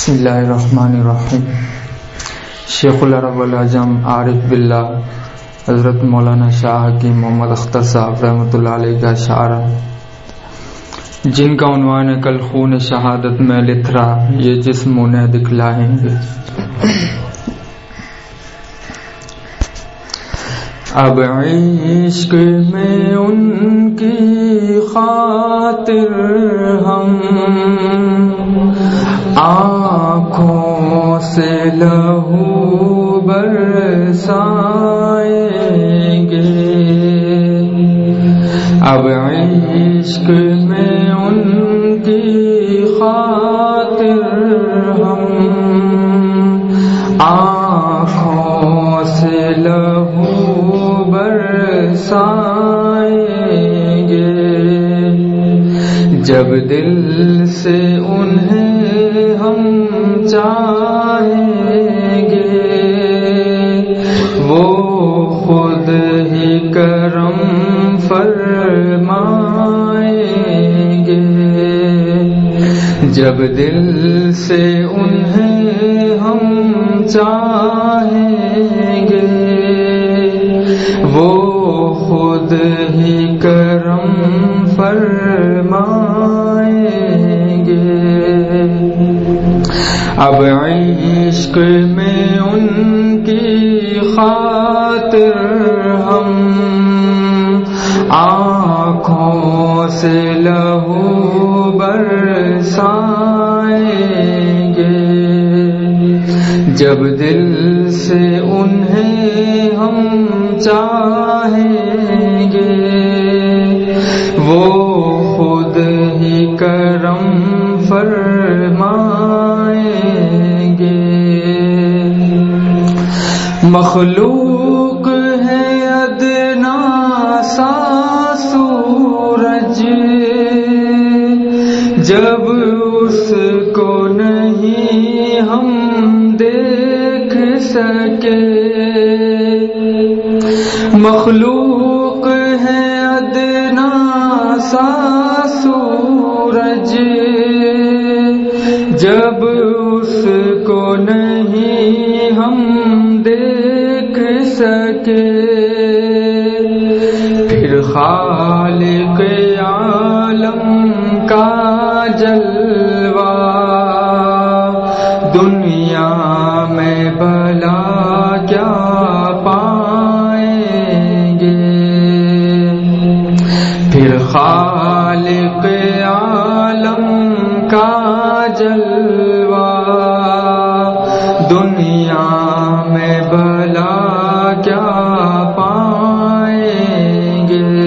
بسم اللہ الرحمن الرحیم۔ شیخ العرب والعجم عارف باللہ حضرت مولانا شاہ حکیم محمد اختر صاحب رحمۃ اللہ علیہ کا اشعار جن کا عنوان ہے کل خون شہادت میں لتھرا یہ جسم انہیں دکھلائیں گے۔ اب عشق میں ان کی خاطر ہم آنکھوں سے لہو برسائیں گے۔ اب عشق میں ان کی خاطر ہم آنکھوں سے لہو برسائیں گے۔ جب دل سے انہیں ہم چاہیں گے وہ خود ہی کرم فرمائیں گے۔ جب دل سے انہیں ہم چاہیں گے وہ خود ہی کرم فرمائیں گے۔ اب عشق میں ان کی خاطر ہم آنکھوں سے لہو برسائیں گے۔ جب دل سے انہیں ہم چاہیں گے وہ خود ہی کرم فرمائیں گے۔ مخلوق ہے ادنا سا سورج جب اس کو نہیں ہم دیکھ سکے۔ مخلوق ہے ادنا سا سورج جب اس کو نہیں ہم دیکھ سکے۔ پھر خالق عالم کا جلوہ دنیا میں بھلا کیا پائیں گے۔ پھر خالق عالم کا جلوہ دنیا میں بھلا کیا پائیں گے۔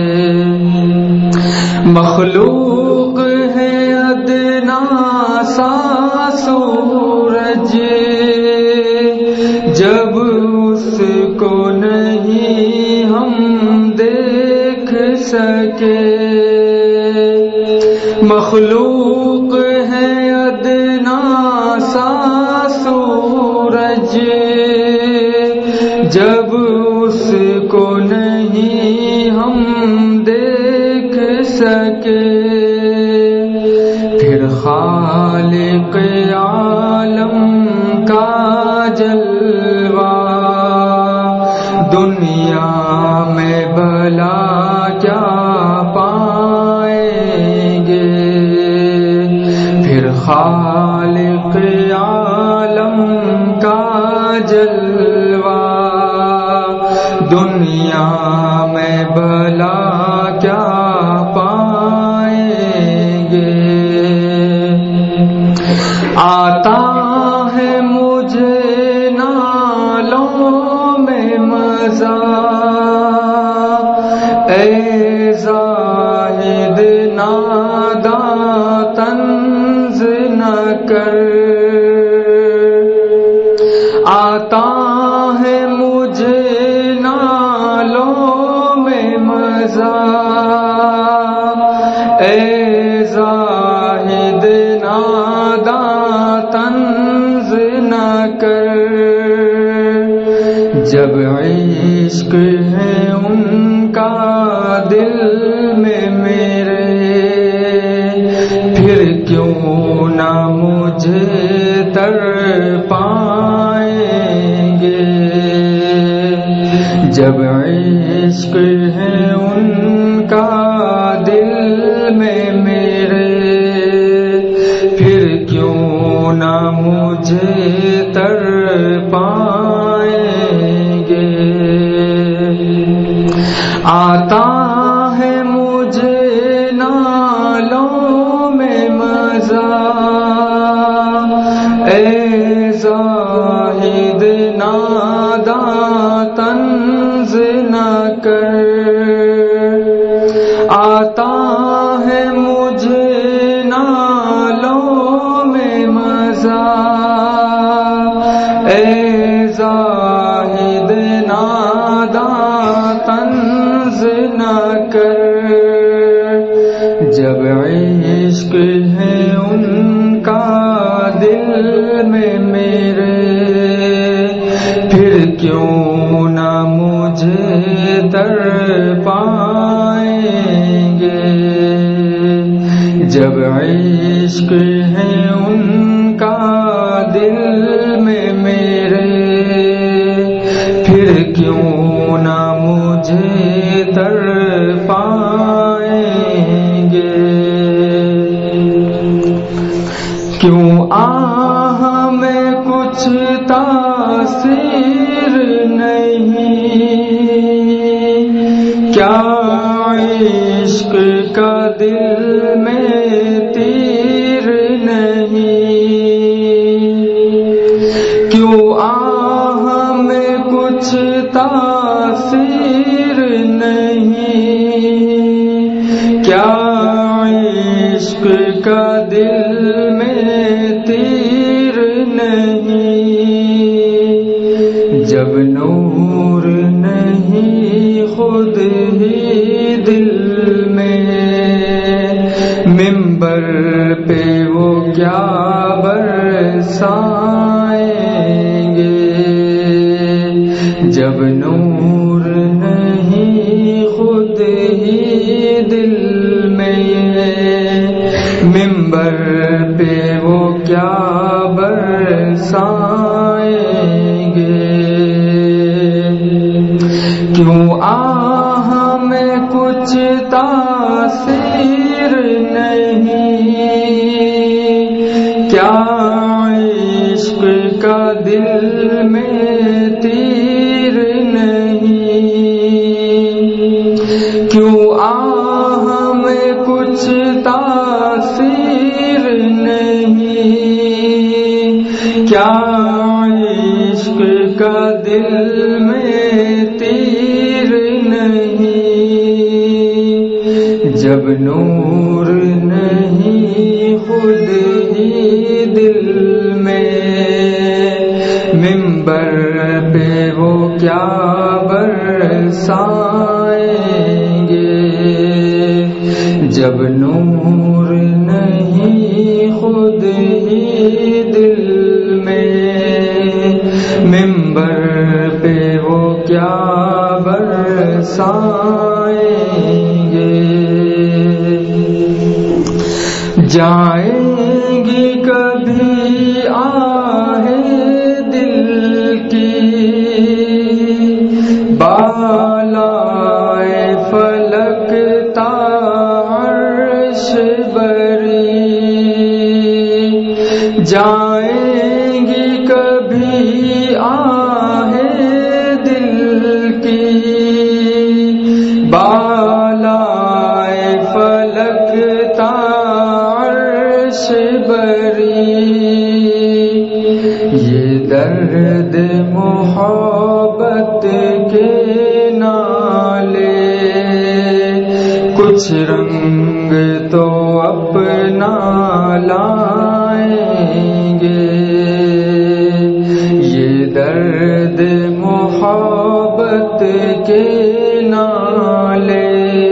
مخلوق ہے ادنا سا سورج جب اس کو نہیں ہم دیکھ سکے۔ مخلوق ہے ادنا سا سورج جب اس کو نہیں ہم دیکھ سکے۔ پھر خالق عالم کا جلوہ دنیا میں بھلا کیا پائیں گے۔ پھر خالق عالم کا جلوہ دنیا میں بھلا کیا پائیں گے۔ آتا ہے مجھے نالوں میں مزہ اے زاہد ناداں طنز نہ کر۔ آتا ہے مجھے نالوں میں مزہ اے زاہد ناداں طنز نہ کر۔ جب عشق ہے ان کا دل میں میرے پھر کیوں نہ مجھے تر پائیں گے جب عشق ہے ان کا دل میں میرے پھر کیوں نہ مجھے تر پائیں گے آتا ہے مجھے نالوں میں مزہ اے زاہد ناداں طنز نہ کر آتا ہے مجھے نالوں میں مزہ اے زاہد ناداں طنز نہ کر جب عشق ہے ان کا دل میں میرے پھر کیوں نہ مجھے تر پائیں گے جب عشق ہے ان کا دل میں میرے پھر کیوں نہ مجھے تر پائیں گے کیوں آہ میں کچھ تاثیر نہیں کیا عشق کا دل میں تیر نہیں کیوں آہ میں کچھ تاثیر نہیں کیا عشق کا دل میں تیر نہیں جب نور نہیں خود ہی دل میں منبر پہ وہ کیا برسائیں گے جب نور نہیں خود ہی دل میں منبر پہ وہ کیا برسائیں گے کیوں آہ میں کچھ تاثیر نہیں کیا عشق کا دل میں تیر نہیں کیوں آہ میں کچھ تاثیر نہیں کیا عشق کا دل میں تیر نہیں جب نور نہیں خود ہی دل میں منبر پہ وہ کیا برسائیں گے جب نور نہیں خود ہی دل میں منبر پہ وہ کیا برسائیں گے جائیں گی کبھی آہیں دل کی بالائے فلک تا عرش بری جائیں گی کبھی آہیں دل کی بالائے فلک تا عرش بری یہ درد محبت کے نالے کچھ رنگ تو اپنا لائیں گے یہ درد محبت کے نالے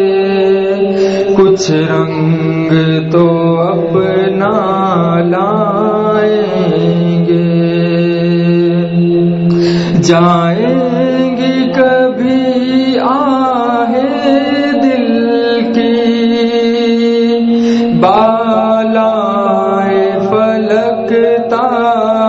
کچھ رنگ تو اپنا لائیں گے جائیں گی کبھی آہیں دل کی بالائے فلک تا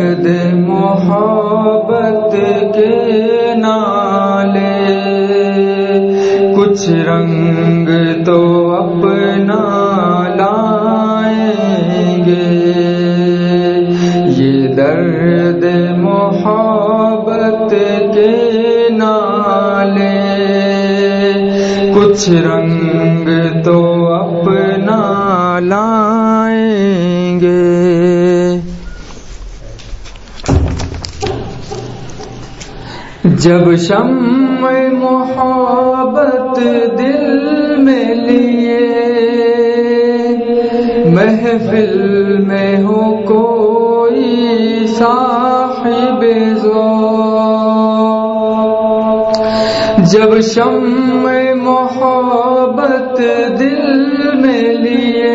درد محبت کے نالے کچھ رنگ تو اپنا لائیں گے، یہ درد محبت کے نالے کچھ رنگ تو اپنا لائیں گے۔ جب شمع محبت دل میں لیے محفل میں ہو کوئی صاحب ذوق، جب شمع محبت دل میں لیے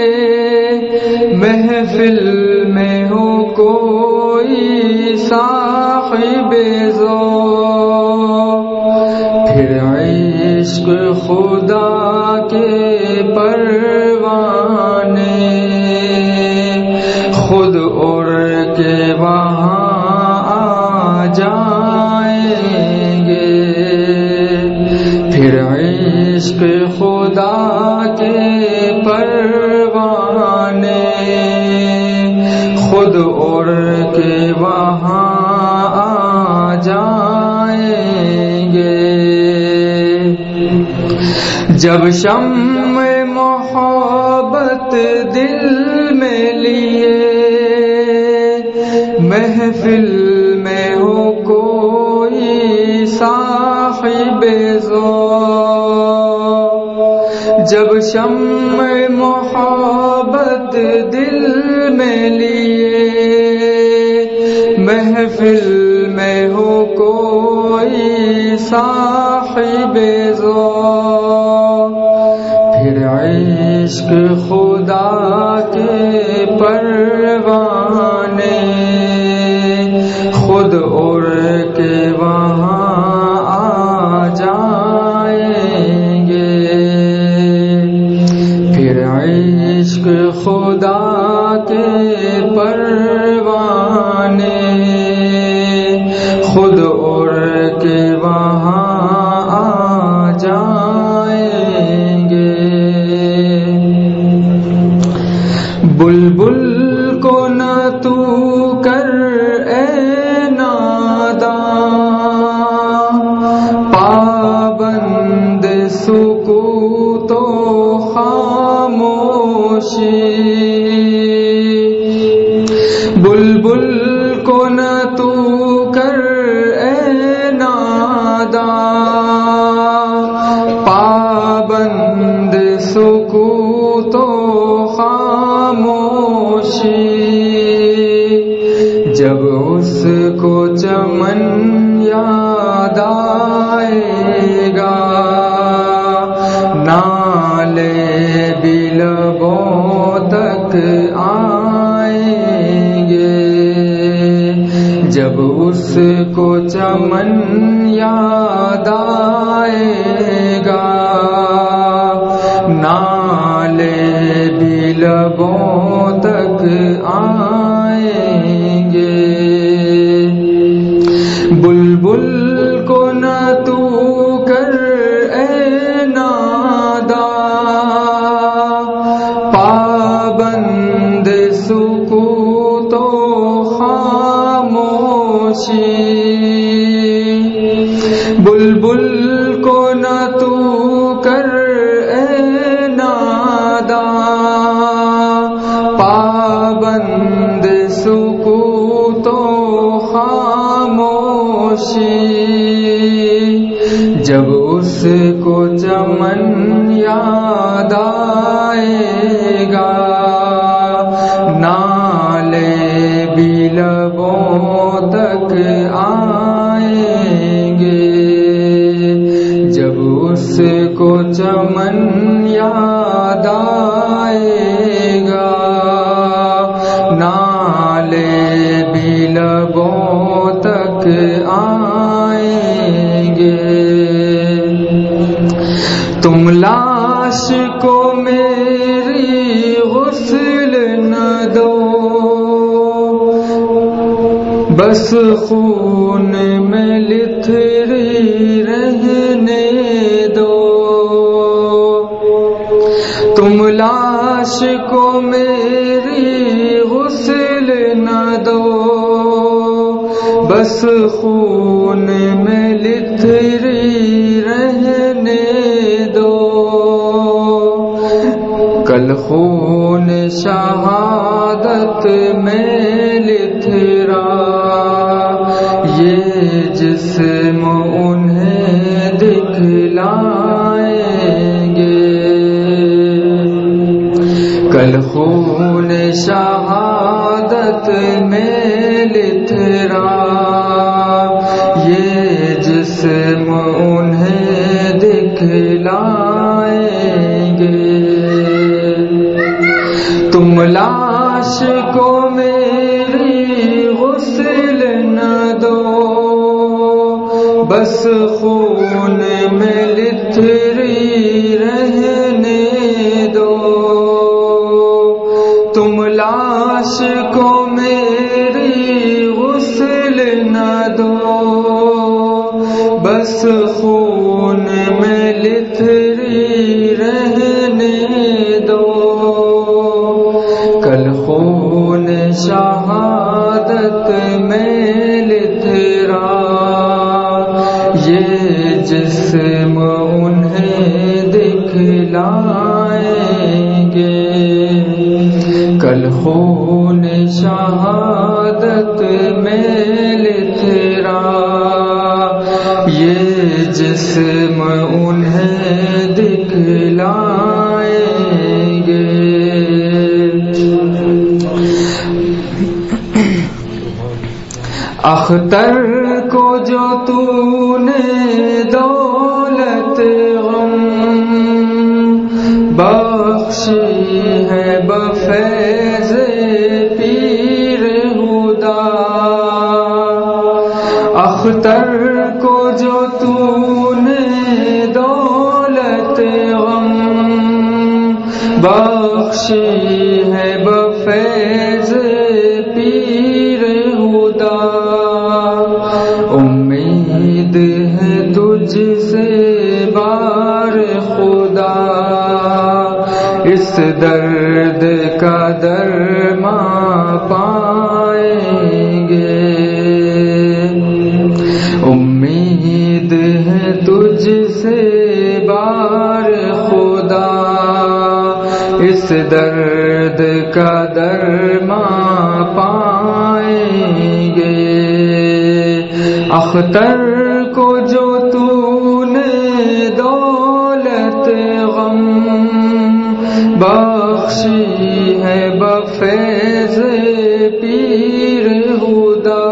محفل میں ہو کوئی صاحب ذوق، پھر عشق خدا کے پروانے خود اڑ کے وہاں آ جائیں گے، پھر عشق خدا کے پروانے خود اڑ کے وہاں آ جائیں گے۔ جب شمع محبت دل میں لیے محفل میں ہو کوئی صاحب ذوق، جب شمع محبت دل میں لیے محفل میں ہو کوئی صاحب ذوق، پھر عشق خدا کے پروانے خود اڑ کے وہاں آ جائیں گے، پھر عشق خدا کے پروانے خود اڑ کے وہاں آ جائیں گے۔ بلبل کو نہ تو کر اے ناداں پابند سکوت و خاموشی، بلبل کو نہ تو کر اے ناداں پابند سکوت و خاموشی، جب اس کو چمن یاد آئے گا نالے بھی لبوں تک آئیں گے، جب اس کو چمن یاد آئے گا نالے بھی لبوں تک آئیں گے۔ بلبل کو نہ تو کر اے ناداں پابند سکوت و خاموشی، بلبل کو نہ تو کر اے ناداں پابند سکوت و خاموشی، جب اس کو چمن یاد آئے گا نالے بھی لبوں تک آئیں گے، جب اس کو چمن یاد آئے گا نالے بھی لبوں تک آئیں گے۔ تم لاش کو میری غسل نہ دو بس خون میں لتھڑی رہنے دو، تم لاش کو میری غسل نہ دو، بس خون میں لتھڑی رہنے دو، کل خون شہادت میں لتھڑا یہ جسم انہیں دکھلائیں گے، کل خون شہادت میں لتھڑا یہ جسم انہیں دکھلائیں گے، تم لاش کو میری غسل نہ دو، بس خون میں لتھڑی رہنے دو، تم لاش کو میری غسل نہ دو، بس خون میں لتھڑی رہنے دو، کل خون شہادت میں لتھڑا یہ جسم انہیں دکھلائیں گے، کل خون شہادت میں لتھڑا یہ جسم انہیں دکھلائیں گے۔ اختر کو جو تو نے دولت غم بخشی ہے بفیض پیر ہدا، اختر کو جو تو نے دولت غم بخشی ہے بفیض پیر ہدا، امید ہے تجھ سے بار خدا، اس درد کا درمان پائیں گے، امید ہے تجھ سے بار خدا، اس درد کا درمان پائیں گے، اختر کو جو تو نے دولت غم بخشی ہے بفیض پیر ہدا،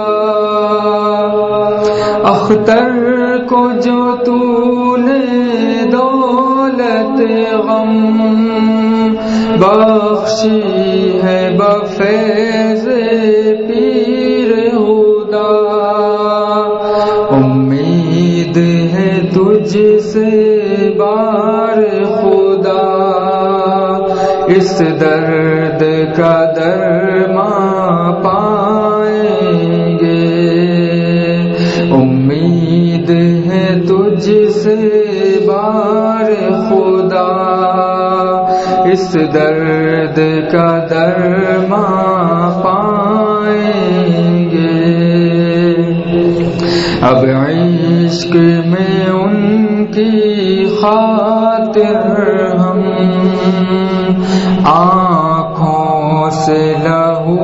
اختر کو جو تو نے دولت غم بخشی ہے بفیض پیر ہدا، امید ہے تجھ سے بار خدا، اس درد کا درمان پائیں گے، امید ہے تجھ سے بار خدا، اس درد کا درمان پائیں گے، اب عشق میں ان کی خاطر ہم آنکھوں سے لہو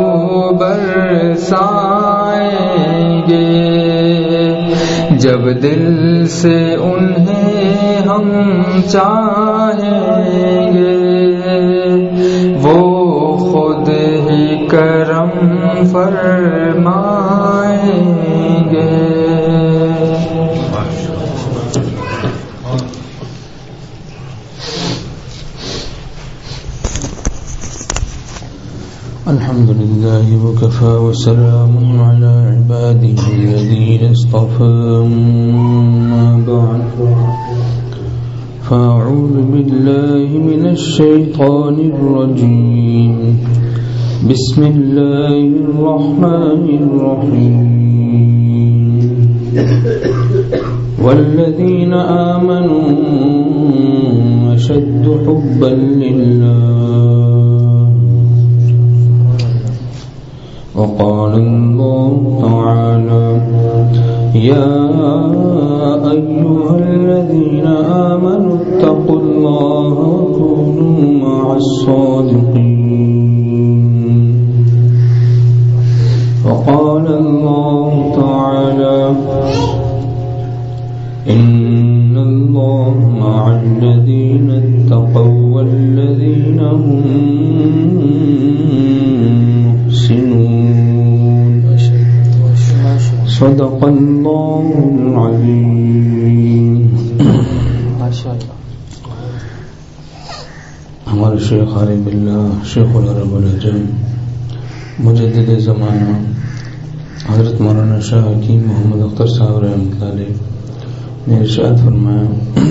برسائیں گے، جب دل سے انہیں ہم چاہیں گے، وہ خود ہی کرم فرمائیں گے۔ الحمد لله وكفى وسلام على عباده الذين اصطفى، أما بعد فأعوذ بالله من الشيطان الرجيم، بسم الله الرحمن الرحيم، والذين آمنوا أشد حبا لله وقال الله تعالى يا أيها الذين آمنوا اتقوا الله وكونوا مع الصادقين وقال الله تعالى إن الله مع الذين اتقوا والذين هم محسنون صدق الله العظيم. ہمارے شیخ عارف باللہ شیخ العرب العجم مجدد زمانہ حضرت مولانا شاہ حکیم محمد اختر صاحب رحمۃ اللہ علیہ نے ارشاد فرمایا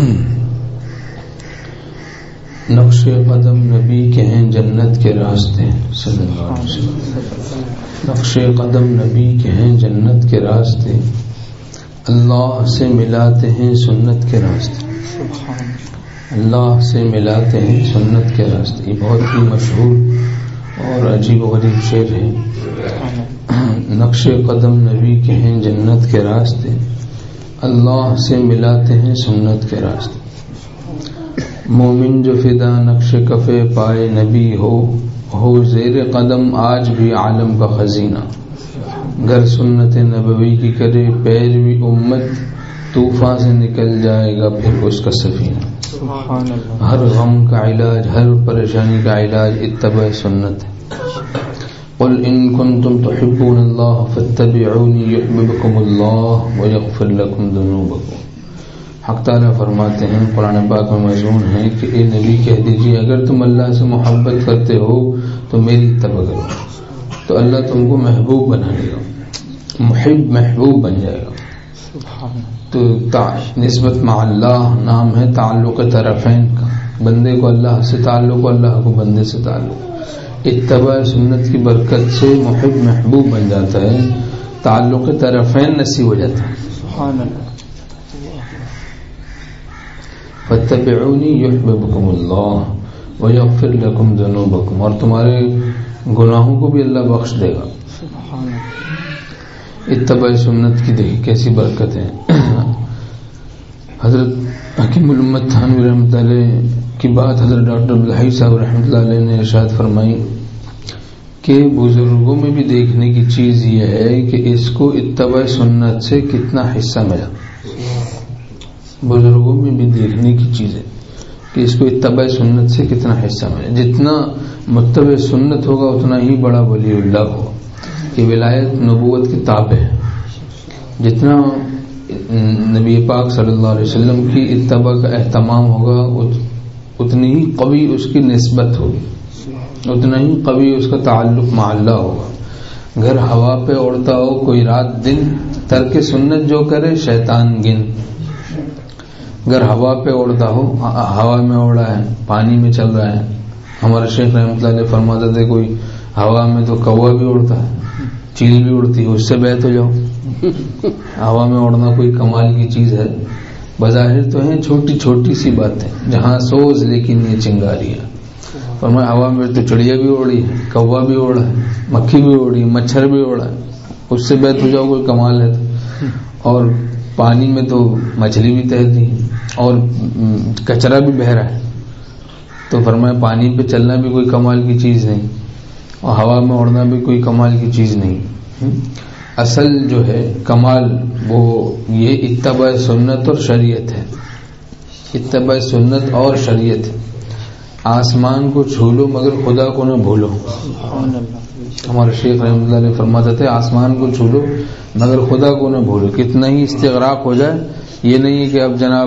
نقش قدم نبی کے ہیں جنت کے راستے صلی اللہ علیہ وسلم. نقش قدم نبی کے ہیں جنت کے راستے اللہ سے ملاتے ہیں سنت کے راستے. اللہ سے ملاتے ہیں سنت کے راستے. یہ بہت ہی مشہور اور عجیب و غریب شعر ہے. نقش قدم نبی کے ہیں جنت کے راستے اللہ سے ملاتے ہیں سنت کے راستے. مومن جو فدا نقش کفے پائے نبی ہو زیر قدم آج بھی عالم کا خزینہ. گر سنت نبوی کی کرے پیروی امت طوفان سے نکل جائے گا پھر اس کا سفینہ. ہر غم کا علاج ہر پریشانی کا علاج اتباع سنت ہے. قل ان کنتم تحبون اللہ فاتبعونی یحببکم اللہ ویغفر لکم ذنوبکم. حق تعالیٰ فرماتے ہیں قرآن پاک میں مضمون ہے کہ اے نبی کہہ دیجیے اگر تم اللہ سے محبت کرتے ہو تو میری اتباع کرو تو اللہ تم کو محبوب بنا لے گا. محبوب بن جائے گا. تو نسبت مع اللہ نام ہے تعلق طرفین کا. بندے کو اللہ سے تعلق اللہ کو بندے سے تعلق. اتباع سنت کی برکت سے محبوب بن جاتا ہے. تعلق طرفین نصیب ہو جاتا ہے. فاتبعونی یحببکم اللہ ویغفر لکم ذنوبکم. اور تمہارے گناہوں کو بھی اللہ بخش دے گا. اتباع سنت کی دیکھی کیسی برکت ہے. حضرت حکیم الامت تھانوی رحمۃ اللہ علیہ کی بات حضرت ڈاکٹر عبدالحی صاحب رحمۃ اللہ علیہ نے ارشاد فرمائی کہ بزرگوں میں بھی دیکھنے کی چیز یہ ہے کہ اس کو اتباع سنت سے کتنا حصہ ملا. بزرگوں میں بھی دیکھنے کی چیز ہے کہ اس کو اتباع سنت سے کتنا حصہ ملا. جتنا متبع سنت ہوگا اتنا ہی بڑا ولی اللہ ہوگا. کہ ولایت نبوت کی تابع ہے. جتنا نبی پاک صلی اللہ علیہ وسلم کی اتباع کا اہتمام ہوگا اتنی ہی قوی اس کی نسبت ہوگی, اتنا ہی قوی اس کا تعلق مع اللہ ہوگا. گھر ہوا پہ اڑتا ہو کوئی رات دن ترک سنت جو کرے شیطان گن. اگر ہوا پہ اڑتا ہو ہوا میں اڑا ہے پانی میں چل رہا ہے. ہمارے شیخ رحمۃ اللہ علیہ فرماتے تھے کوئی ہوا میں تو کوا بھی اڑتا ہے چیل بھی اڑتی ہے اس سے بیت ہو جاؤ. ہوا میں اڑنا کوئی کمال کی چیز ہے. بظاہر تو ہیں چھوٹی چھوٹی سی باتیں جہاں سوز لیکن یہ چنگاری ہے. فرمایا ہوا میں تو چڑیا بھی اڑی ہے کوا بھی اڑا ہے مکھی بھی اڑی مچھر بھی اڑا ہے اس سے بیت ہو جاؤ کوئی کمال ہے. اور پانی میں تو مچھلی بھی تیرتی ہے اور کچرا بھی بہہ رہا ہے. تو فرمایا پانی پہ چلنا بھی کوئی کمال کی چیز نہیں اور ہوا میں اڑنا بھی کوئی کمال کی چیز نہیں. اصل جو ہے کمال وہ یہ اتباع سنت اور شریعت ہے. اتباع سنت اور شریعت. آسمان کو چھو لو مگر خدا کو نہ بھولو. ہمارے شیخ رحمۃ اللہ علیہ فرماتے تھے آسمان کو چھو لو مگر خدا کو نہ بھولو. کتنا ہی استغراق ہو جائے یہ نہیں ہے کہ اب جناب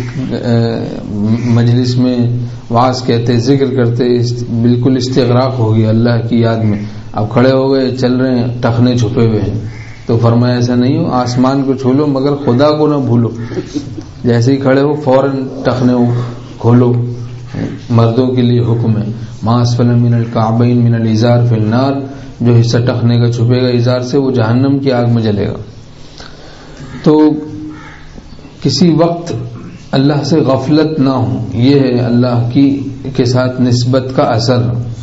مجلس میں واعظ کہتے ذکر کرتے بالکل استغراق ہو گیا اللہ کی یاد میں. اب کھڑے ہو گئے چل رہے ہیں ٹخنے چھپے ہوئے ہیں. تو فرمایا ایسا نہیں ہو آسمان کو چھو لو مگر خدا کو نہ بھولو. جیسے ہی کھڑے ہو فوراً ٹخنے کھولو. مردوں کے لیے حکم ہے ما اسفل من الکعبین من الازار فی النار. جو حصہ ٹخنے کا چھپے گا ازار سے وہ جہنم کی آگ میں جلے گا. تو تو کسی وقت اللہ سے غفلت نہ ہو، یہ ہے اللہ کی کے ساتھ نسبت کا اثر.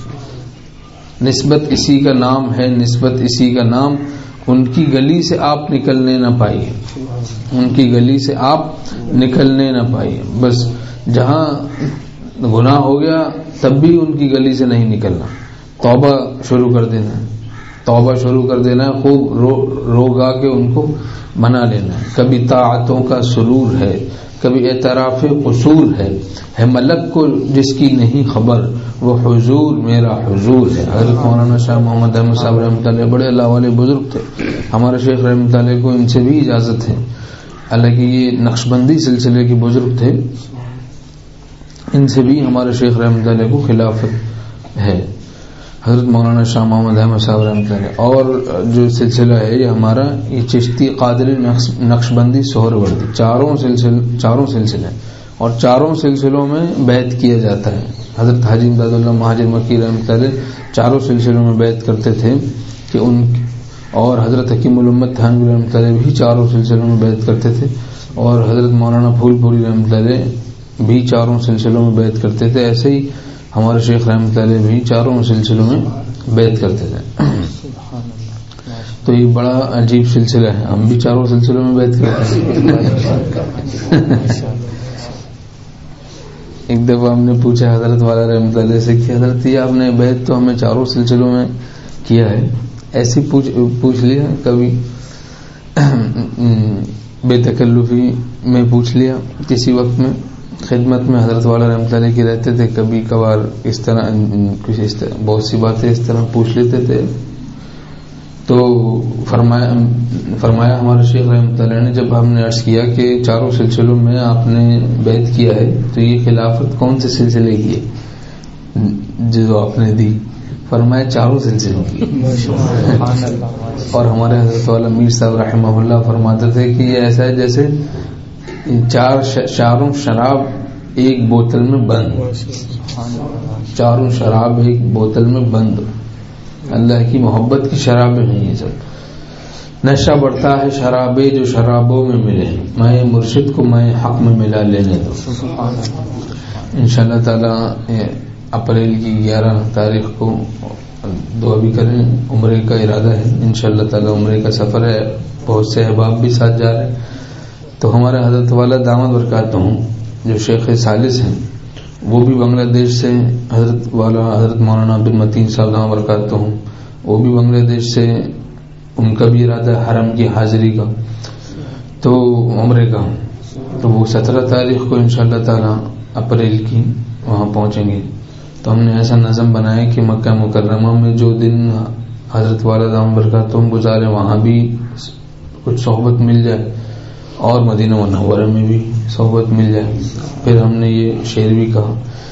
نسبت اسی کا نام ہے، نسبت اسی کا نام. ان کی گلی سے آپ نکلنے نہ پائیے، ان کی گلی سے آپ نکلنے نہ پائیے. بس جہاں گناہ ہو گیا تب بھی ان کی گلی سے نہیں نکلنا، توبہ شروع کر دینا ہے، توبہ شروع کر دینا ہے، خوب رو گا کے ان کو منا لینا ہے. کبھی طاعتوں کا سرور ہے، کبھی اعتراف قصور ہے ملک کو جس کی نہیں خبر، وہ حضور میرا حضور ہے. حضرت مولانا شاہ محمد احمد صاحب رحمۃ اللہ بڑے اللہ والے بزرگ تھے. ہمارے شیخ رحمۃ اللہ کو ان سے بھی اجازت ہے، حالانکہ یہ نقشبندی سلسلے کے بزرگ تھے، ان سے بھی ہمارے شیخ رحمۃ اللہ کو خلافت ہے. حضرت مولانا شاہ محمد احمد صاحب رحمۃ اللہ. اور جو سلسلہ ہے یہ ہمارا، یہ چشتی قادری نقشبندی سہروردی، چاروں سلسلے اور چاروں سلسلوں میں بیعت کیا جاتا ہے. حضرت حاجی امداد اللہ مہاجر مکی رحمۃ اللہ چاروں سلسلوں میں بیعت کرتے تھے کہ ان، اور حضرت حکیم الامت تھانوی رحمۃ اللہ بھی چاروں سلسلوں میں بیعت کرتے تھے، اور حضرت مولانا پھول پوری رحمۃ اللہ بھی چاروں سلسلوں میں بیعت کرتے تھے. ایسے ہی ہمارے شیخ رحمۃ اللہ بھی چاروں سلسلوں میں بیعت کرتے تھے. تو یہ بڑا عجیب سلسلہ ہے، ہم بھی چاروں سلسلوں میں بیعت کرتے ہیں. ایک دفعہ ہم نے پوچھا حضرت والا رحمۃ اللہ سے کہ حضرت یہ آپ نے بیعت تو ہمیں چاروں سلسلوں میں کیا ہے، ایسی پوچھ لیا کبھی بے تکلفی میں پوچھ لیا کسی وقت میں خدمت میں حضرت والا رحمۃ اللہ کی رہتے تھے، کبھی کبھار اس طرح بہت سی باتیں اس طرح پوچھ لیتے تھے. تو فرمایا ہمارے شیخ رحمۃ اللہ نے، جب ہم نے عرض کیا کہ چاروں سلسلوں میں آپ نے بیعت کیا ہے تو یہ خلافت کون سے سلسلے کی ہے جو آپ نے دی؟ فرمایا چاروں سلسلوں کی. اور ہمارے حضرت والا میر صاحب رحمہ اللہ فرماتے تھے کہ یہ ایسا ہے جیسے چاروں شراب ایک بوتل میں بند، چاروں شراب ایک بوتل میں بند. اللہ کی محبت کی شرابیں ہیں یہ سب. نشہ بڑھتا ہے شرابیں جو شرابوں میں ملے، میں مرشد کو میں حق میں ملا لینے دو. انشاءاللہ تعالی اپریل کی 11 تاریخ کو دعا بھی کریں، عمرے کا ارادہ ہے انشاءاللہ تعالی، عمرے کا سفر ہے، بہت سے احباب بھی ساتھ جا رہے ہیں. تو ہمارے حضرت والا دامت برکاتہم جو شیخ ثالث ہیں وہ بھی بنگلہ دیش سے، حضرت والا حضرت مولانا عبد المتین صاحب دامت برکاتہم وہ بھی بنگلہ دیش سے، ان کا بھی ارادہ حرم کی حاضری کا، تو عمرے کا. تو وہ 17 تاریخ کو انشاءاللہ تعالی اپریل کی وہاں پہنچیں گے. تو ہم نے ایسا نظم بنایا کہ مکہ مکرمہ میں جو دن حضرت والا دامت برکاتہم گزارے وہاں بھی کچھ صحبت مل جائے، اور مدینہ منورہ میں بھی صحبت مل جائے. پھر ہم نے یہ شعر بھی کہا،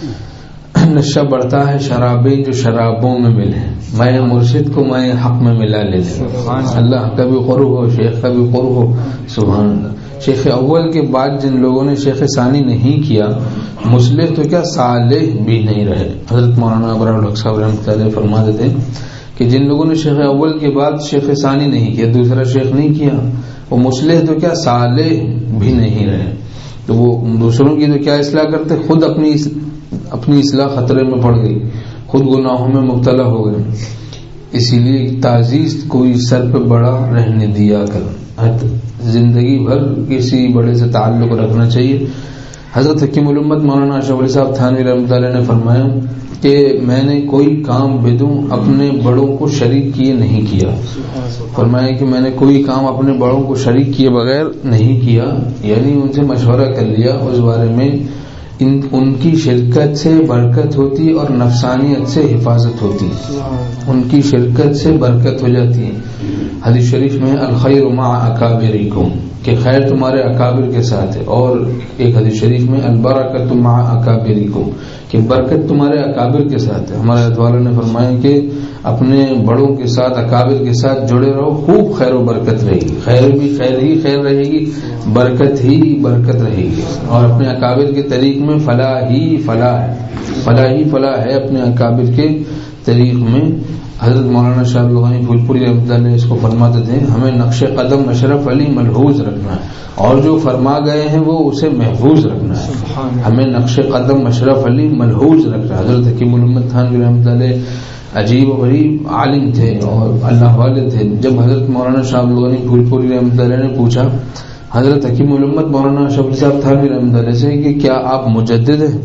نشہ بڑھتا ہے شرابیں جو شرابوں میں ملے، میں مرشد کو میں حق میں ملا لے. اللہ کا بھی قرب ہو، شیخ کا بھی قرب ہو. سبحان اللہ. شیخ اول کے بعد جن لوگوں نے شیخ ثانی نہیں کیا، مصلح تو کیا صالح بھی نہیں رہے. حضرت مولانا ابرار الحق صاحب رحمۃ اللہ فرماتے تھے کہ جن لوگوں نے شیخ اول کے بعد شیخ ثانی نہیں کیا، دوسرا شیخ نہیں کیا، وہ مصلح تو کیا صالح بھی نہیں رہے. تو وہ دوسروں کی تو کیا اصلاح کرتے، خود اپنی اصلاح خطرے میں پڑ گئی، خود گناہوں میں مبتلا ہو گئے. اسی لیے تعزیز کوئی سر پہ بڑا رہنے دیا کر، زندگی بھر کسی بڑے سے تعلق رکھنا چاہیے. حضرت حکیم الامت مولانا اشرف علی صاحب تھانوی رحمۃ اللہ نے فرمایا کہ میں نے کوئی کام بدون اپنے بڑوں کو شریک کیے نہیں کیا. فرمایا کہ میں نے کوئی کام اپنے بڑوں کو شریک کیے بغیر نہیں کیا، یعنی ان سے مشورہ کر لیا اس بارے میں. ان کی شرکت سے برکت ہوتی اور نفسانیت سے حفاظت ہوتی، ان کی شرکت سے برکت ہو جاتی ہے. حدیث شریف میں الخیر مع اکابرکم، کہ خیر تمہارے اکابر کے ساتھ ہے. اور ایک حدیث شریف میں البرکۃ مع اکابرکم، کہ برکت تمہارے اکابر کے ساتھ ہے. ہمارے حضرت والا نے فرمایا کہ اپنے بڑوں کے ساتھ اکابر کے ساتھ جڑے رہو، خوب خیر و برکت رہے گی. خیر بھی خیر ہی خیر رہے گی، برکت ہی برکت رہے گی. اور اپنے اکابر کے طریق میں فلاح ہی فلاح ہے، فلاح ہی فلاح ہے اپنے اکابر کے طریق میں حضرت مولانا شاہ غنی پھول پوری رحمۃ اللہ علیہ اس کو فرماتے تھے ہمیں نقش قدم اشرف علی ملحوظ رکھنا ہے اور جو فرما گئے ہیں وہ اسے محفوظ رکھنا ہے. ہمیں نقش قدم اشرف علی ملحوظ رکھنا ہے. حضرت حکیم الامت تھانوی رحمۃ اللہ علیہ عجیب و غریب عالم تھے اور اللہ والے تھے. جب حضرت مولانا شاہ غنی پھول پوری رحمۃ اللہ علیہ نے پوچھا حضرت حکیم الامت مولانا شاہ صاحب تھانوی رحمۃ اللہ علیہ سے کہ کیا آپ مجدد ہیں؟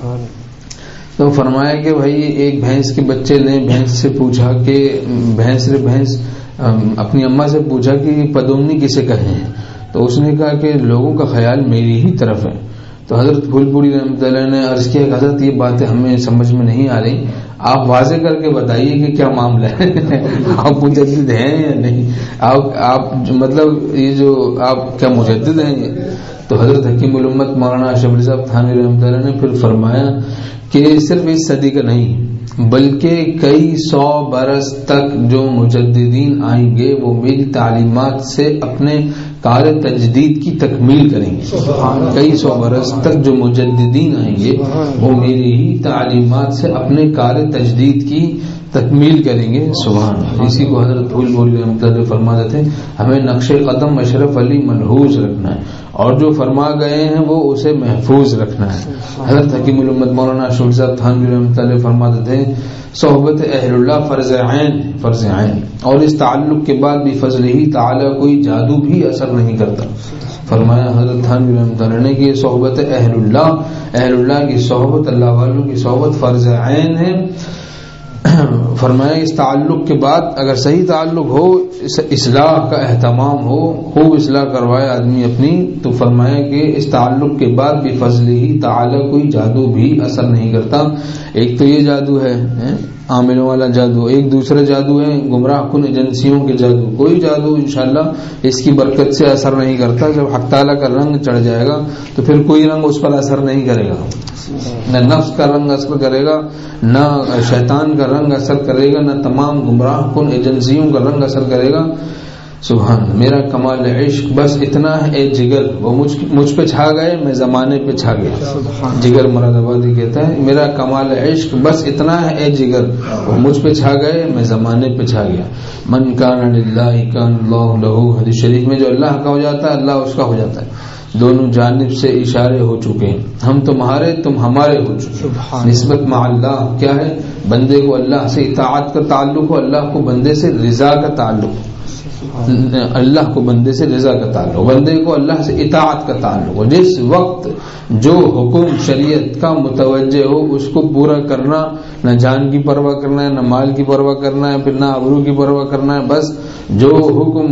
تو فرمایا کہ بھائی ایک بھینس کے بچے نے بھینس سے پوچھا کہ بھینس اپنی اماں سے پوچھا کہ پدومنی کسے کہیں ہیں؟ تو اس نے کہا کہ لوگوں کا خیال میری ہی طرف ہے. تو حضرت پھول پوری رحمۃ اللہ نے عرض کیا کہ حضرت یہ باتیں ہمیں سمجھ میں نہیں آ رہی, آپ واضح کر کے بتائیے کہ کیا معاملہ ہے, آپ مجدد ہیں یا نہیں, آپ مطلب یہ جو آپ کیا مجدد ہیں؟ تو حضرت حکیم الامت مولانا اشرف علی صاحب تھانوی رحمۃ اللہ نے پھر فرمایا کہ صرف اس صدی کا نہیں بلکہ کئی 100 برس تک جو مجددین آئیں گے وہ میری تعلیمات سے اپنے کار تجدید کی تکمیل کریں گے. کئی 100 برس تک جو مجددین آئیں گے وہ میری ہی تعلیمات سے اپنے کار تجدید کی تکمیل کریں گے. سبحان اللہ. اسی کو حضرت پھول پوری رحمۃ اللہ فرماتے تھے ہمیں نقش قدم اشرف علی ملحوظ رکھنا ہے اور جو فرما گئے ہیں وہ اسے محفوظ رکھنا ہے. حضرت حکیم الامت مولانا اشرف صاحب تھانوی رحمۃ اللہ فرماتے تھے صحبت اہل اللہ فرض عین اور اس تعلق کے بعد بھی فضل ہی تعالی کوئی جادو بھی اثر نہیں کرتا. فرمایا حضرت تھانوی رحمۃ اللہ نے کہ صحبت اہل اللہ کی صحبت, اللہ والوں کی صحبت فرض عین ہے. فرمایا اس تعلق کے بعد اگر صحیح تعلق ہو, اصلاح کا اہتمام ہو, خوب اصلاح کروائے آدمی اپنی, تو فرمایا کہ اس تعلق کے بعد بھی فضل ہی تعالی کوئی جادو بھی اثر نہیں کرتا. ایک تو یہ جادو ہے عاملوں والا جادو, ایک دوسرا جادو ہے گمراہ کن ایجنسیوں کے جادو. کوئی جادو انشاءاللہ اس کی برکت سے اثر نہیں کرتا. جب حق تعالی کا رنگ چڑھ جائے گا تو پھر کوئی رنگ اس پر اثر نہیں کرے گا, نہ نفس کا رنگ اثر کرے گا, نہ شیطان کا رنگ اثر کرے گا, نہ تمام گمراہ کن ایجنسیوں کا رنگ اثر کرے گا. سبحان. میرا کمال عشق بس اتنا ہے اے جگر, وہ مجھ پہ چھا گئے میں زمانے پہ چھا گیا. جگر مراد آبادی کہتا ہے میرا کمال عشق بس اتنا ہے اے جگر, وہ مجھ پہ چھا گئے میں زمانے پہ چھا گیا. من کان للہ کان اللہ لہ. حدیث شریف میں جو اللہ کا ہو جاتا ہے اللہ اس کا ہو جاتا ہے. دونوں جانب سے اشارے ہو چکے ہیں, ہم تمہارے تم ہمارے ہو چکے. نسبت مع اللہ کیا ہے؟ بندے کو اللہ سے اطاعت کا تعلق ہو, اللہ کو بندے سے رضا کا تعلق, اللہ کو بندے سے رضا کا تعلق, بندے کو اللہ سے اطاعت کا تعلق ہو. جس وقت جو حکم شریعت کا متوجہ ہو اس کو پورا کرنا, نہ جان کی پرواہ کرنا ہے, نہ مال کی پرواہ کرنا ہے, پھر نہ آبرو کی پرواہ کرنا ہے. بس جو حکم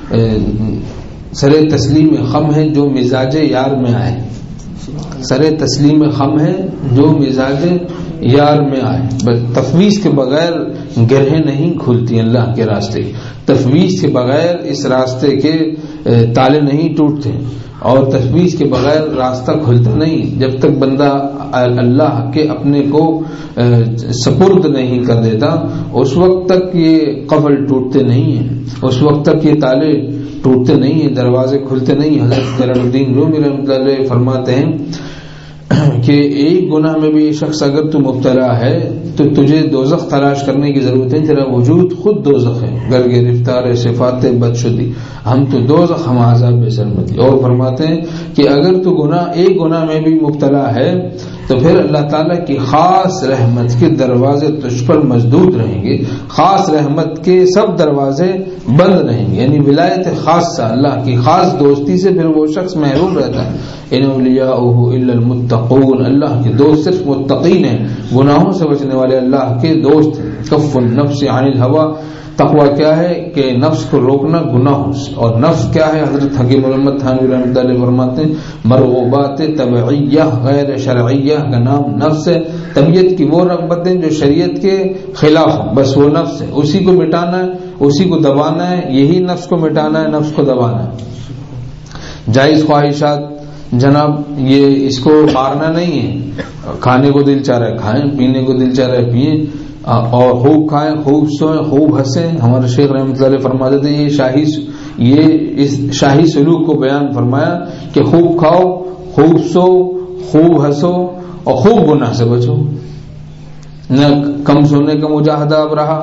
سر تسلیم خم ہے جو مزاج یار میں آئے, سر تسلیم خم ہے جو مزاج یار میں آئے. بس تفویض کے بغیر گرہیں نہیں کھلتی اللہ کے راستے, تفویض کے بغیر اس راستے کے تالے نہیں ٹوٹتے, اور تفویض کے بغیر راستہ کھلتا نہیں. جب تک بندہ اللہ کے اپنے کو سپرد نہیں کر دیتا اس وقت تک یہ قفل ٹوٹتے نہیں ہیں, اس وقت تک یہ تالے ٹوٹتے نہیں ہیں, دروازے کھلتے نہیں. حضرت جلال الدین رومی رحمۃ اللہ علیہ فرماتے ہیں کہ ایک گناہ میں بھی شخص اگر تو مبتلا ہے تو تجھے دوزخ تلاش کرنے کی ضرورت ہے, تیرا وجود خود دوزخ ہے. گر گرفتار صفات بدشدی ہم تو دوزخ ہم عذاب سرمدی. اور فرماتے ہیں کہ اگر تو ایک گناہ میں بھی مبتلا ہے تو پھر اللہ تعالیٰ کی خاص رحمت کے دروازے تجھ پر مسدود رہیں گے, خاص رحمت کے سب دروازے بند رہیں گے. یعنی ولایت خاصہ, اللہ کی خاص دوستی سے پھر وہ شخص محروم رہتا ہے. ان اولیاءہ الا المتقون, اللہ کے دوست صرف متقین ہیں, گناہوں سے بچنے والے اللہ کے دوست ہیں. کف النفس عن الہوى, تقوی کیا ہے کہ نفس کو روکنا گناہوں سے, اور نفس کیا ہے؟ حضرت حکیم الامت تھانوی رحمۃ اللہ فرماتے ہیں مرغوبات طبعیہ غیر شرعیہ کا نام نفس ہے. طبیعت کی وہ رغبتیں جو شریعت کے خلاف ہیں, بس وہ نفس ہے, اسی کو مٹانا ہے, اسی کو دبانا ہے, یہی نفس کو مٹانا ہے, نفس کو دبانا ہے. جائز خواہشات جناب یہ اس کو مارنا نہیں ہے, کھانے کو دل چاہ رہا ہے کھائیں, پینے کو دل چاہ رہا ہے پیئیں, اور خوب کھائیں, خوب سوئیں, خوب ہنسیں. ہمارے شیخ رحمۃ اللہ علیہ فرماتے تھے یہ اس شاہی سلوک کو بیان فرمایا کہ خوب کھاؤ, خوب سو, خوب ہنسو اور خوب گناہ سے بچو. نہ کم سونے کا مجاہدہ اب رہا,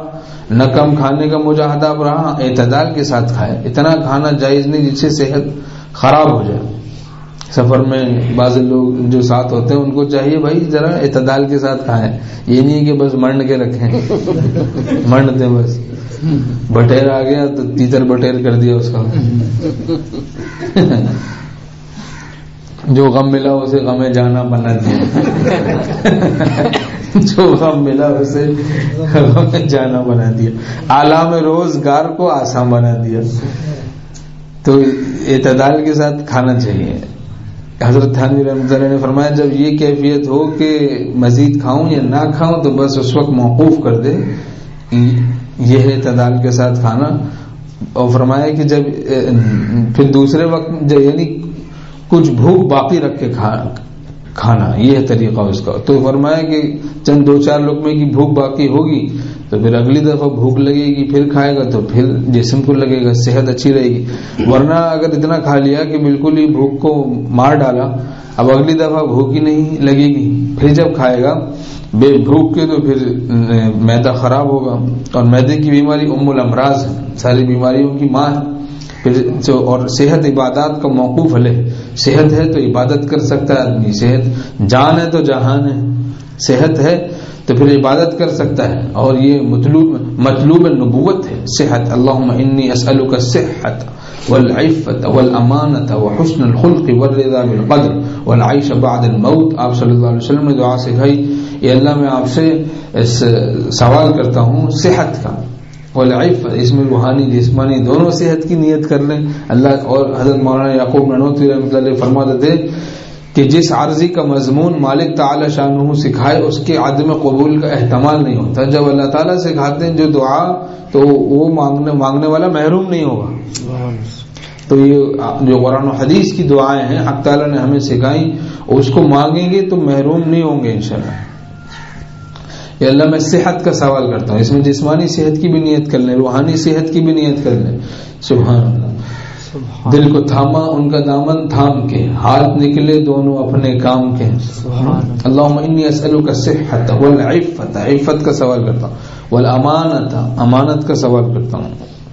نہ کم کھانے کا مجاہدہ اب رہا، اعتدال کے ساتھ کھائے. اتنا کھانا جائز نہیں جس سے صحت خراب ہو جائے. سفر میں بعض لوگ جو ساتھ ہوتے ہیں ان کو چاہیے بھائی ذرا اعتدال کے ساتھ کھائیں. یہ نہیں کہ بس منڈ کے رکھیں، منڈ دیں بس. بٹیر آ گیا تو تیتر بٹیر کر دیا اس کا. جو غم ملا اسے غم جانا بنا دیا. جو غم ملا اسے غم جانا بنا دیا. آلام روزگار کو آسان بنا دیا. تو اعتدال کے ساتھ کھانا چاہیے. حضرت تھانوی رحمۃ اللہ نے فرمایا جب یہ کیفیت ہو کہ مزید کھاؤں یا نہ کھاؤں تو بس اس وقت موقوف کر دے. یہ ہے اعتدال کے ساتھ کھانا. اور فرمایا کہ جب پھر دوسرے وقت یعنی کچھ بھوک باقی رکھ کے کھانا، یہ ہے طریقہ اس کا. تو فرمایا کہ چند 2-4 لقمے کی بھوک باقی ہوگی تو پھر اگلی دفعہ بھوک لگے گی پھر کھائے گا تو پھر جسم کو لگے گا، صحت اچھی رہے گی. ورنہ اگر اتنا کھا لیا کہ بالکل ہی بھوک کو مار ڈالا، اب اگلی دفعہ بھوک ہی نہیں لگے گی. پھر جب کھائے گا بے بھوک کے تو پھر معدہ خراب ہوگا. اور معدے کی بیماری ام الامراض ہے، ساری بیماریوں کی ماں ہے. پھر اور صحت عبادات کا موقوف ہے. صحت ہے تو عبادت کر سکتا ہے آدمی. صحت جان ہے تو جہان ہے. صحت ہے تو پھر عبادت کر سکتا ہے. اور یہ مطلوب نبوت ہے صحت. اللہم انی اسألک الصحۃ والعفۃ والامانۃ وحسن الخلق والرضا بالقدر والعیش بعد الموت. آپ صلی اللہ علیہ وسلم نے دعا سکھائی، یہ اللہ میں آپ سے سوال کرتا ہوں صحت کا، والعفۃ اس میں روحانی جسمانی دونوں صحت کی نیت کر لیں اللہ. اور حضرت مولانا یعقوب نانوتوی رحمۃ اللہ علیہ فرماتے تھے کہ جس عارضی کا مضمون مالک تعالی شانہ سکھائے اس کے عدم قبول کا احتمال نہیں ہوتا. جب اللہ تعالیٰ سکھاتے ہیں جو دعا تو وہ مانگنے والا محروم نہیں ہوگا. تو یہ جو قرآن و حدیث کی دعائیں ہیں حق تعالیٰ نے ہمیں سکھائیں، اس کو مانگیں گے تو محروم نہیں ہوں گے انشاءاللہ. یہ اللہ میں صحت کا سوال کرتا ہوں. اس میں جسمانی صحت کی بھی نیت کر لیں، روحانی صحت کی بھی نیت کر لیں. سبحان اللہ. دل کو تھاما ان کا دامن تھام کے، ہاتھ نکلے دونوں اپنے کام کے. اللہم انی اسألک الصحۃ والعفۃ، عفت کا سوال کرتا ہوں. والامانۃ، امانت کا سوال کرتا ہوں.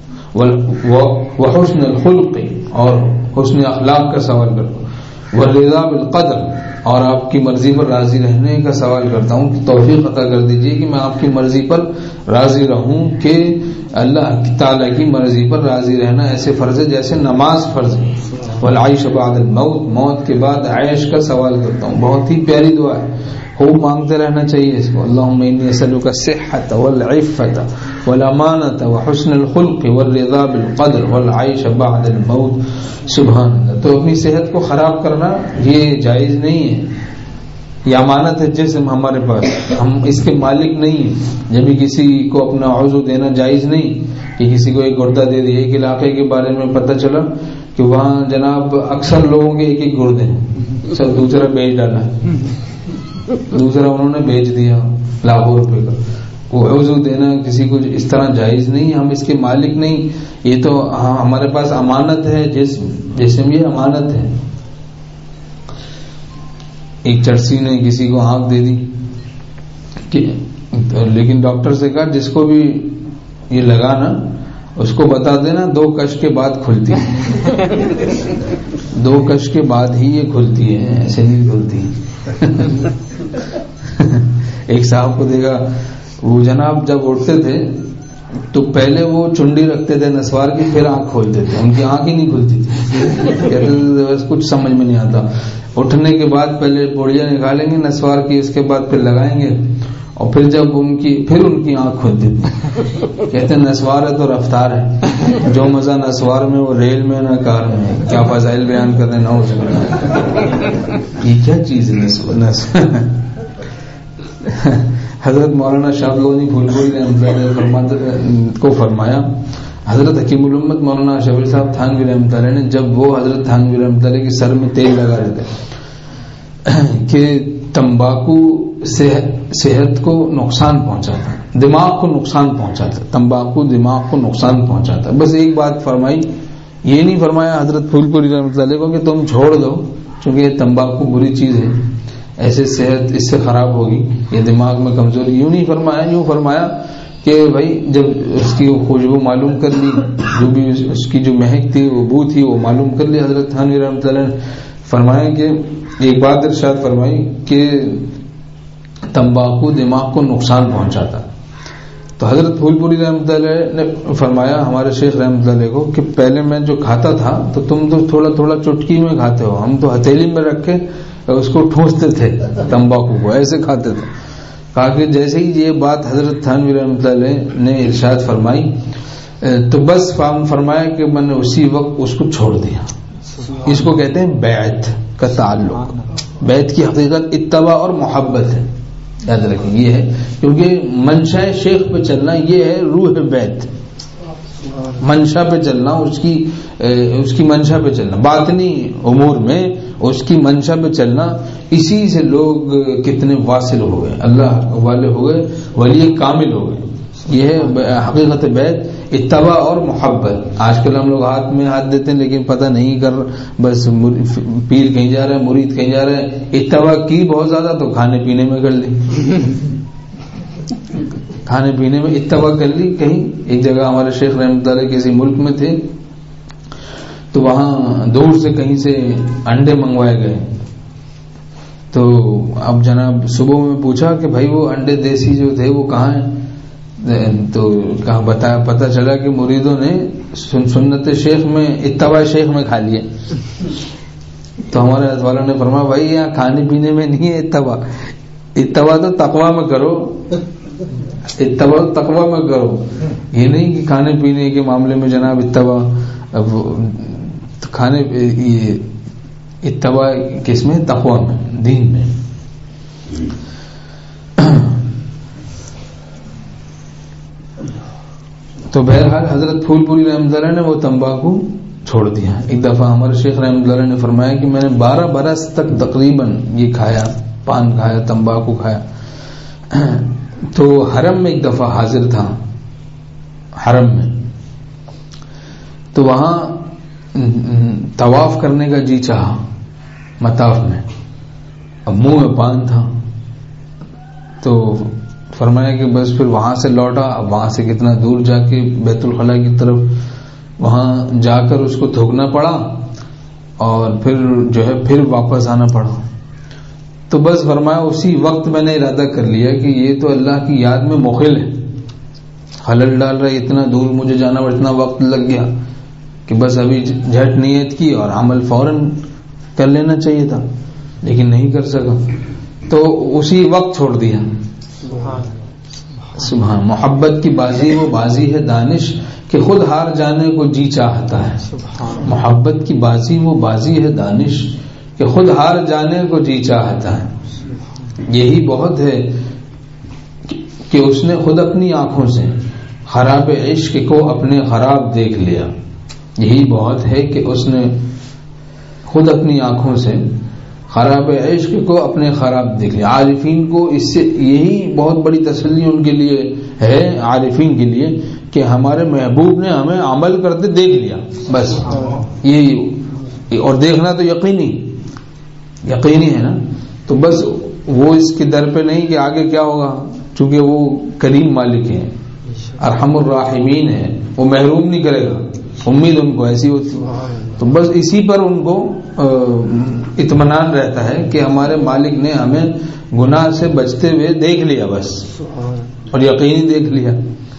وحسن الخلق، اور حسن اخلاق کا سوال کرتا ہوں. والرضا بالقدر، اور آپ کی مرضی پر راضی رہنے کا سوال کرتا ہوں کہ توفیق عطا کر دیجیے کہ میں آپ کی مرضی پر راضی رہوں. کہ اللہ تعالیٰ کی مرضی پر راضی رہنا ایسے فرض ہے جیسے نماز فرض ہے. والعیش بعد الموت، موت کے بعد عیش کا سوال کرتا ہوں. بہت ہی پیاری دعا ہے، خوب مانگتے رہنا چاہیے اس کو. اللہم انی اسألک الصحۃ والعفۃ والامانۃ وحسن الخلق والرضا بالقدر والعیش بعد الموت. سبحان اللہ. تو اپنی صحت کو خراب کرنا یہ جائز نہیں ہے. یہ امانت ہے جسم ہمارے پاس، ہم اس کے مالک نہیں ہیں. جب بھی کسی کو اپنا عضو دینا جائز نہیں کہ کسی کو ایک گردہ دے دیا. ایک علاقے کے بارے میں پتہ چلا کہ وہاں جناب اکثر لوگوں کے ایک ایک گردے ہیں، سب دوسرا بیچ ڈالا، دوسرا انہوں نے بیچ دیا لاکھوں روپے کا. وہ عضو دینا کسی کو اس طرح جائز نہیں. ہم اس کے مالک نہیں. یہ تو ہمارے پاس امانت ہے. جسم یہ امانت ہے. ایک چرسی نے کسی کو آنکھ دے دی لیکن ڈاکٹر سے کہا جس کو بھی یہ لگانا اس کو بتا دینا 2 کش کے بعد کھلتی ہے. 2 کش کے بعد ہی یہ کھلتی ہے، ایسے نہیں کھلتی. ایک صاحب کو دیکھا، وہ جناب جب اٹھتے تھے تو پہلے وہ چنڈی رکھتے تھے نسوار کی، پھر آنکھ کھولتے تھے. ان کی آنکھ ہی نہیں کھلتی تھی. کہتے کچھ سمجھ میں نہیں آتا. اٹھنے کے بعد پہلے پوڑیاں نکالیں گے نسوار کی، اس کے بعد پھر لگائیں گے، اور پھر جب ان کی آنکھ کھلتی تھی. کہتے ہیں نسوار ہے تو رفتار ہے. جو مزہ نسوار میں وہ ریل میں نہ کار میں. کیا فضائل بیان کر رہے ہیں. یہ کیا چیز ہے حضرت مولانا شاہ لونی پھولپوری کو فرمایا. حضرت حکیم الامت مولانا شبیر صاحب تھانوی رحمۃ اللہ نے جب وہ حضرت تھانوی رحمۃ اللہ کے سر میں تیل لگا رہے تھے کہ تمباکو صحت کو نقصان پہنچاتا، دماغ کو نقصان پہنچاتا، تمباکو دماغ کو نقصان پہنچاتا. بس ایک بات فرمائی، یہ نہیں فرمایا حضرت پھولپوری رحمۃ اللہ کو کہ تم چھوڑ دو چونکہ یہ تمباکو بری چیز ہے، ایسے صحت اس سے خراب ہوگی، یہ دماغ میں کمزوری. یوں نہیں فرمایا. یوں فرمایا کہ بھائی جب اس کی خوشبو معلوم کر لی، جو بھی اس کی جو مہک تھی، وہ بو تھی، وہ معلوم کر لی، حضرت تھانوی رحمۃ اللہ نے فرمایا کہ ایک بات ارشاد فرمائی کہ تمباکو دماغ کو نقصان پہنچاتا. تو حضرت پھول پوری رحمۃ اللہ نے فرمایا ہمارے شیخ رحمۃ اللہ کو کہ پہلے میں جو کھاتا تھا تو تم تو تھوڑا تھوڑا چٹکی میں کھاتے ہو، ہم تو ہتھیلی میں رکھ کے اس کو ٹھونستے تھے، تمباکو کو ایسے کھاتے تھے. کہا کہ جیسے ہی یہ بات حضرت تھانوی رحمۃ اللہ نے ارشاد فرمائی تو بس فرمایا کہ میں نے اسی وقت اس کو چھوڑ دیا. اس کو کہتے ہیں بیعت کا تعلق. بیعت کی حقیقت اتباع اور محبت ہے، یاد رکھیں یہ ہے، کیونکہ منشا شیخ پہ چلنا یہ ہے روح بیعت. منشا پہ چلنا، اس کی منشا پہ چلنا، باطنی امور میں اس کی منشا پہ چلنا، اسی سے لوگ کتنے واصل ہو گئے، اللہ والے ہو گئے، ولی کامل ہو گئے. یہ ہے حقیقت بیعت، اتباع اور محبت. آج کل ہم لوگ ہاتھ میں ہاتھ دیتے ہیں لیکن پتہ نہیں کر، بس پیر کہیں جا رہا ہے، مرید کہیں جا رہا ہے، اتباع کی بہت زیادہ تو کھانے پینے میں کر لی، کھانے پینے میں اتباع کر لی. کہیں ایک جگہ ہمارے شیخ رحمۃ اللہ کسی ملک میں تھے تو وہاں دور سے کہیں سے انڈے منگوائے گئے. تو اب جناب صبح میں پوچھا کہ بھائی وہ انڈے دیسی جو تھے وہ کہاں ہیں؟ تو کہاں بتایا، پتہ چلا کہ مریدوں نے سنت شیخ میں، اتباع شیخ میں کھا لیے. تو ہمارے حضرت والوں نے فرمایا بھائی یہاں کھانے پینے میں نہیں ہے اتباع، اتباع تو تقویٰ میں کرو، اتباع تقویٰ میں کرو. یہ نہیں کہ کھانے پینے کے معاملے میں جناب اتباع. اب کھانے اتباع کس میں؟ تقویٰ میں، دین میں. تو بہرحال حضرت پھول پوری رحمۃ اللہ نے وہ تمباکو چھوڑ دیا. ایک دفعہ ہمارے شیخ رحمۃ اللہ نے فرمایا کہ میں نے 12 برس تک تقریباً یہ کھایا، پان کھایا، تمباکو کھایا. تو حرم میں ایک دفعہ حاضر تھا، حرم میں، تو وہاں طواف کرنے کا جی چاہا مطاف میں. اب منہ میں پان تھا تو فرمایا کہ بس پھر وہاں سے لوٹا. اب وہاں سے کتنا دور جا کے بیت الخلا کی طرف، وہاں جا کر اس کو تھوکنا پڑا اور پھر جو ہے پھر واپس آنا پڑا. تو بس فرمایا اسی وقت میں نے ارادہ کر لیا کہ یہ تو اللہ کی یاد میں مخل ہے، خلل ڈال رہا ہے، اتنا دور مجھے جانا اور اتنا وقت لگ گیا کہ بس ابھی جھٹ نیت کی اور عمل فوراً کر لینا چاہیے تھا، لیکن نہیں کر سکا. تو اسی وقت چھوڑ دیا. سبحان. محبت کی بازی وہ بازی ہے دانش کہ خود ہار جانے کو جی چاہتا ہے. محبت کی بازی وہ بازی ہے دانش کہ خود ہار جانے کو جی چاہتا ہے. یہی بہت ہے کہ اس نے خود اپنی آنکھوں سے خراب عشق کو اپنے خراب دیکھ لیا. یہی بہت ہے کہ اس نے خود اپنی آنکھوں سے خراب عشق کو اپنے خراب دیکھ لیا. عارفین کو اس سے یہی بہت بڑی تسلی ان کے لیے ہے، عارفین کے لیے، کہ ہمارے محبوب نے ہمیں عمل کرتے دیکھ لیا. بس یہی، اور دیکھنا تو یقینی ہے نا. تو بس وہ اس کے در پہ نہیں کہ آگے کیا ہوگا، چونکہ وہ کریم مالک ہے، ارحم الراحمین ہے، وہ محروم نہیں کرے گا. امید ان کو ایسی ہوتی. تو بس اسی پر ان کو اطمینان رہتا ہے کہ ہمارے مالک نے ہمیں گناہ سے بچتے ہوئے دیکھ لیا بس، اور یقینی دیکھ لیا.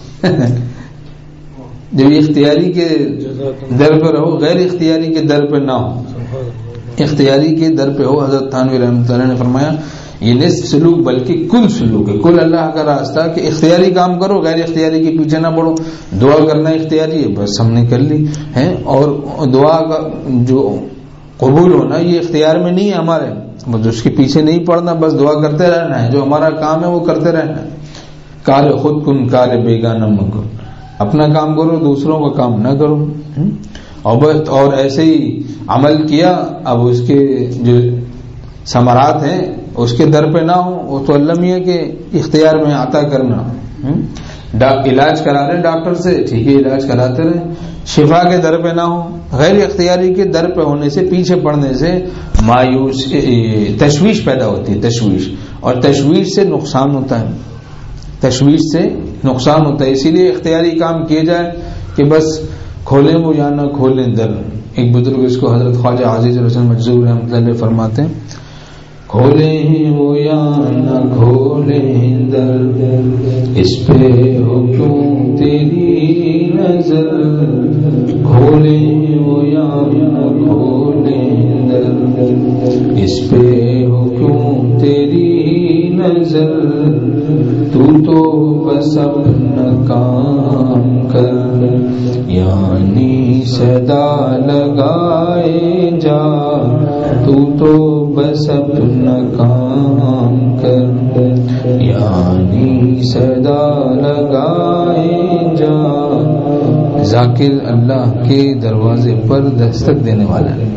جب اختیاری کے در پہ رہو، غیر اختیاری کے در پہ نہ ہو، اختیاری کے در پہ ہو. حضرت تھانوی رحمۃ اللہ نے فرمایا یہ نصف سلوک بلکہ کل سلوک ہے، کل اللہ کا راستہ کہ اختیاری کام کرو، غیر اختیاری کے پیچھے نہ پڑو. دعا کرنا اختیاری ہے، بس ہم نے کر لی ہے، اور دعا کا جو قبول ہونا یہ اختیار میں نہیں ہے ہمارے، بس اس کے پیچھے نہیں پڑنا، بس دعا کرتے رہنا ہے، جو ہمارا کام ہے وہ کرتے رہنا ہے. کار خود کن کار بیگانہ مکن، اپنا کام کرو، دوسروں کا کام نہ کرو. اور ایسے ہی عمل کیا، اب اس کے جو ثمرات ہیں اس کے در پہ نہ ہو، وہ تو اللہ میاں کے اختیار میں عطا کرنا. علاج کرا رہے ڈاکٹر سے، ٹھیک ہے علاج کراتے رہے، شفا کے در پہ نہ ہو. غیر اختیاری کے در پہ ہونے سے، پیچھے پڑنے سے مایوس تشویش پیدا ہوتی ہے، تشویش، اور تشویش سے نقصان ہوتا ہے، تشویش سے نقصان ہوتا ہے. اسی لیے اختیاری کام کیے جائے کہ بس کھولیں وہ یا نہ کھولیں در. ایک بزرگ اس کو حضرت خواجہ عزیز الحسن مجذوب رحمۃ اللہ علیہ فرماتے ہیں کھولیں وہ یا نہ کھولیں در اس پہ ہو کیوں تیری نظر. کھولیں وہ یا نہ کھولیں در اس پہ ہو کیوں تیری نظر. تو بس اپنا کام کر یعنی صدا لگائے جا. تو بس اپنا کام کر یعنی صدا لگائے جا. ذاکر اللہ کے دروازے پر دستک دینے والا ہے.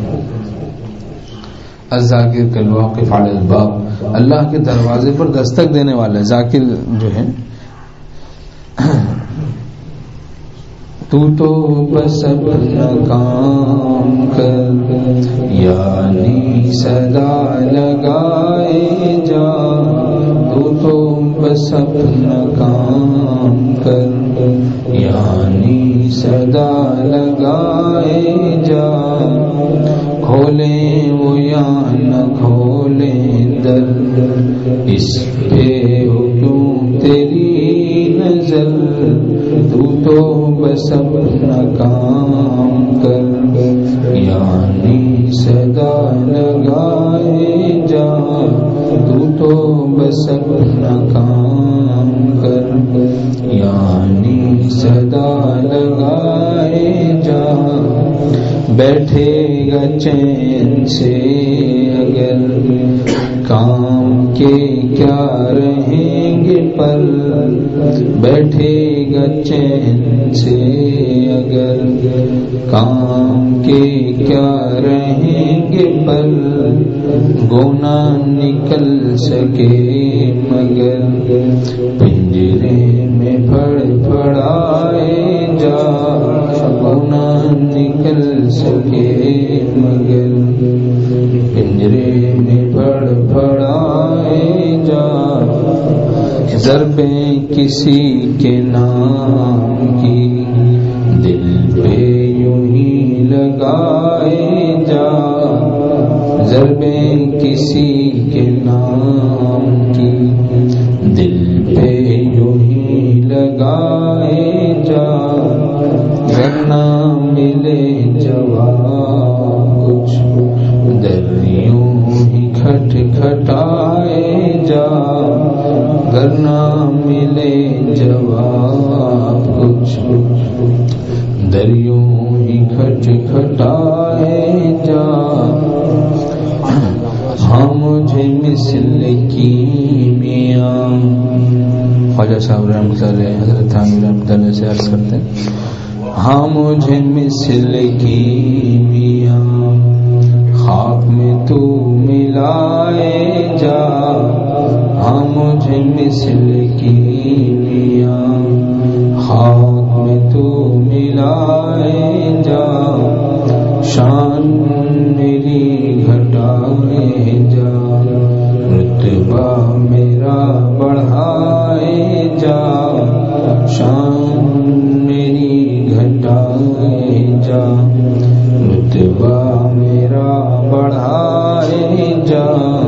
الذاکر کالواقف علی الباب, اللہ کے دروازے پر دستک دینے والا ہے. ذاکر جو ہے تو بس اپنا کام کر یعنی صدا لگائے جا. تو بس اپنا کام کر یعنی صدا لگائے جا. کھولیں وہ یا نہ کھولیں در اس پہ ہو کیوں تیری نظر. تو بس اپنا کام کر یعنی صدا لگائے جا. تو بس اپنا کام کر یعنی صدا لگائے جا. بیٹھے گا چین سے اگر کام کے کیا رہیں گے پل. بیٹھے گا چین سے اگر کام کے کیا رہیں گے پل. گونا نکل سکے مگر پنجرے میں پھڑائے جا. گونا نکل سکے مگر پنجرے میں پھڑائے جا. ضربیں کسی کے نام کی دل پہ یوں ہی لگائے جا. ضربیں کسی کے نام کی دل پہ یوں ہی لگائے جا. ورنہ ملے جواب کچھ دریوں ہی کھٹ کھٹائے جا. ورنہ ملے جواب کچھ دریوں ہی کھٹ کھٹائے جا. ہاں مجھے مثل کیمیا. خواجہ صاحب رحمۃ اللہ علیہ حضرت تھانوی رحمۃ اللہ سے عرض کرتے ہیں ہاں مجھے مثل کیمیا خاک میں تو ملائے جا. ہاں مجھے مثل کیمیا خاک میں تو ملائے جا. شان میری گھٹائے جا رتبہ میرا بڑھائے جا. شان میری گھٹائے جا رتبہ میرا بڑھائے جا.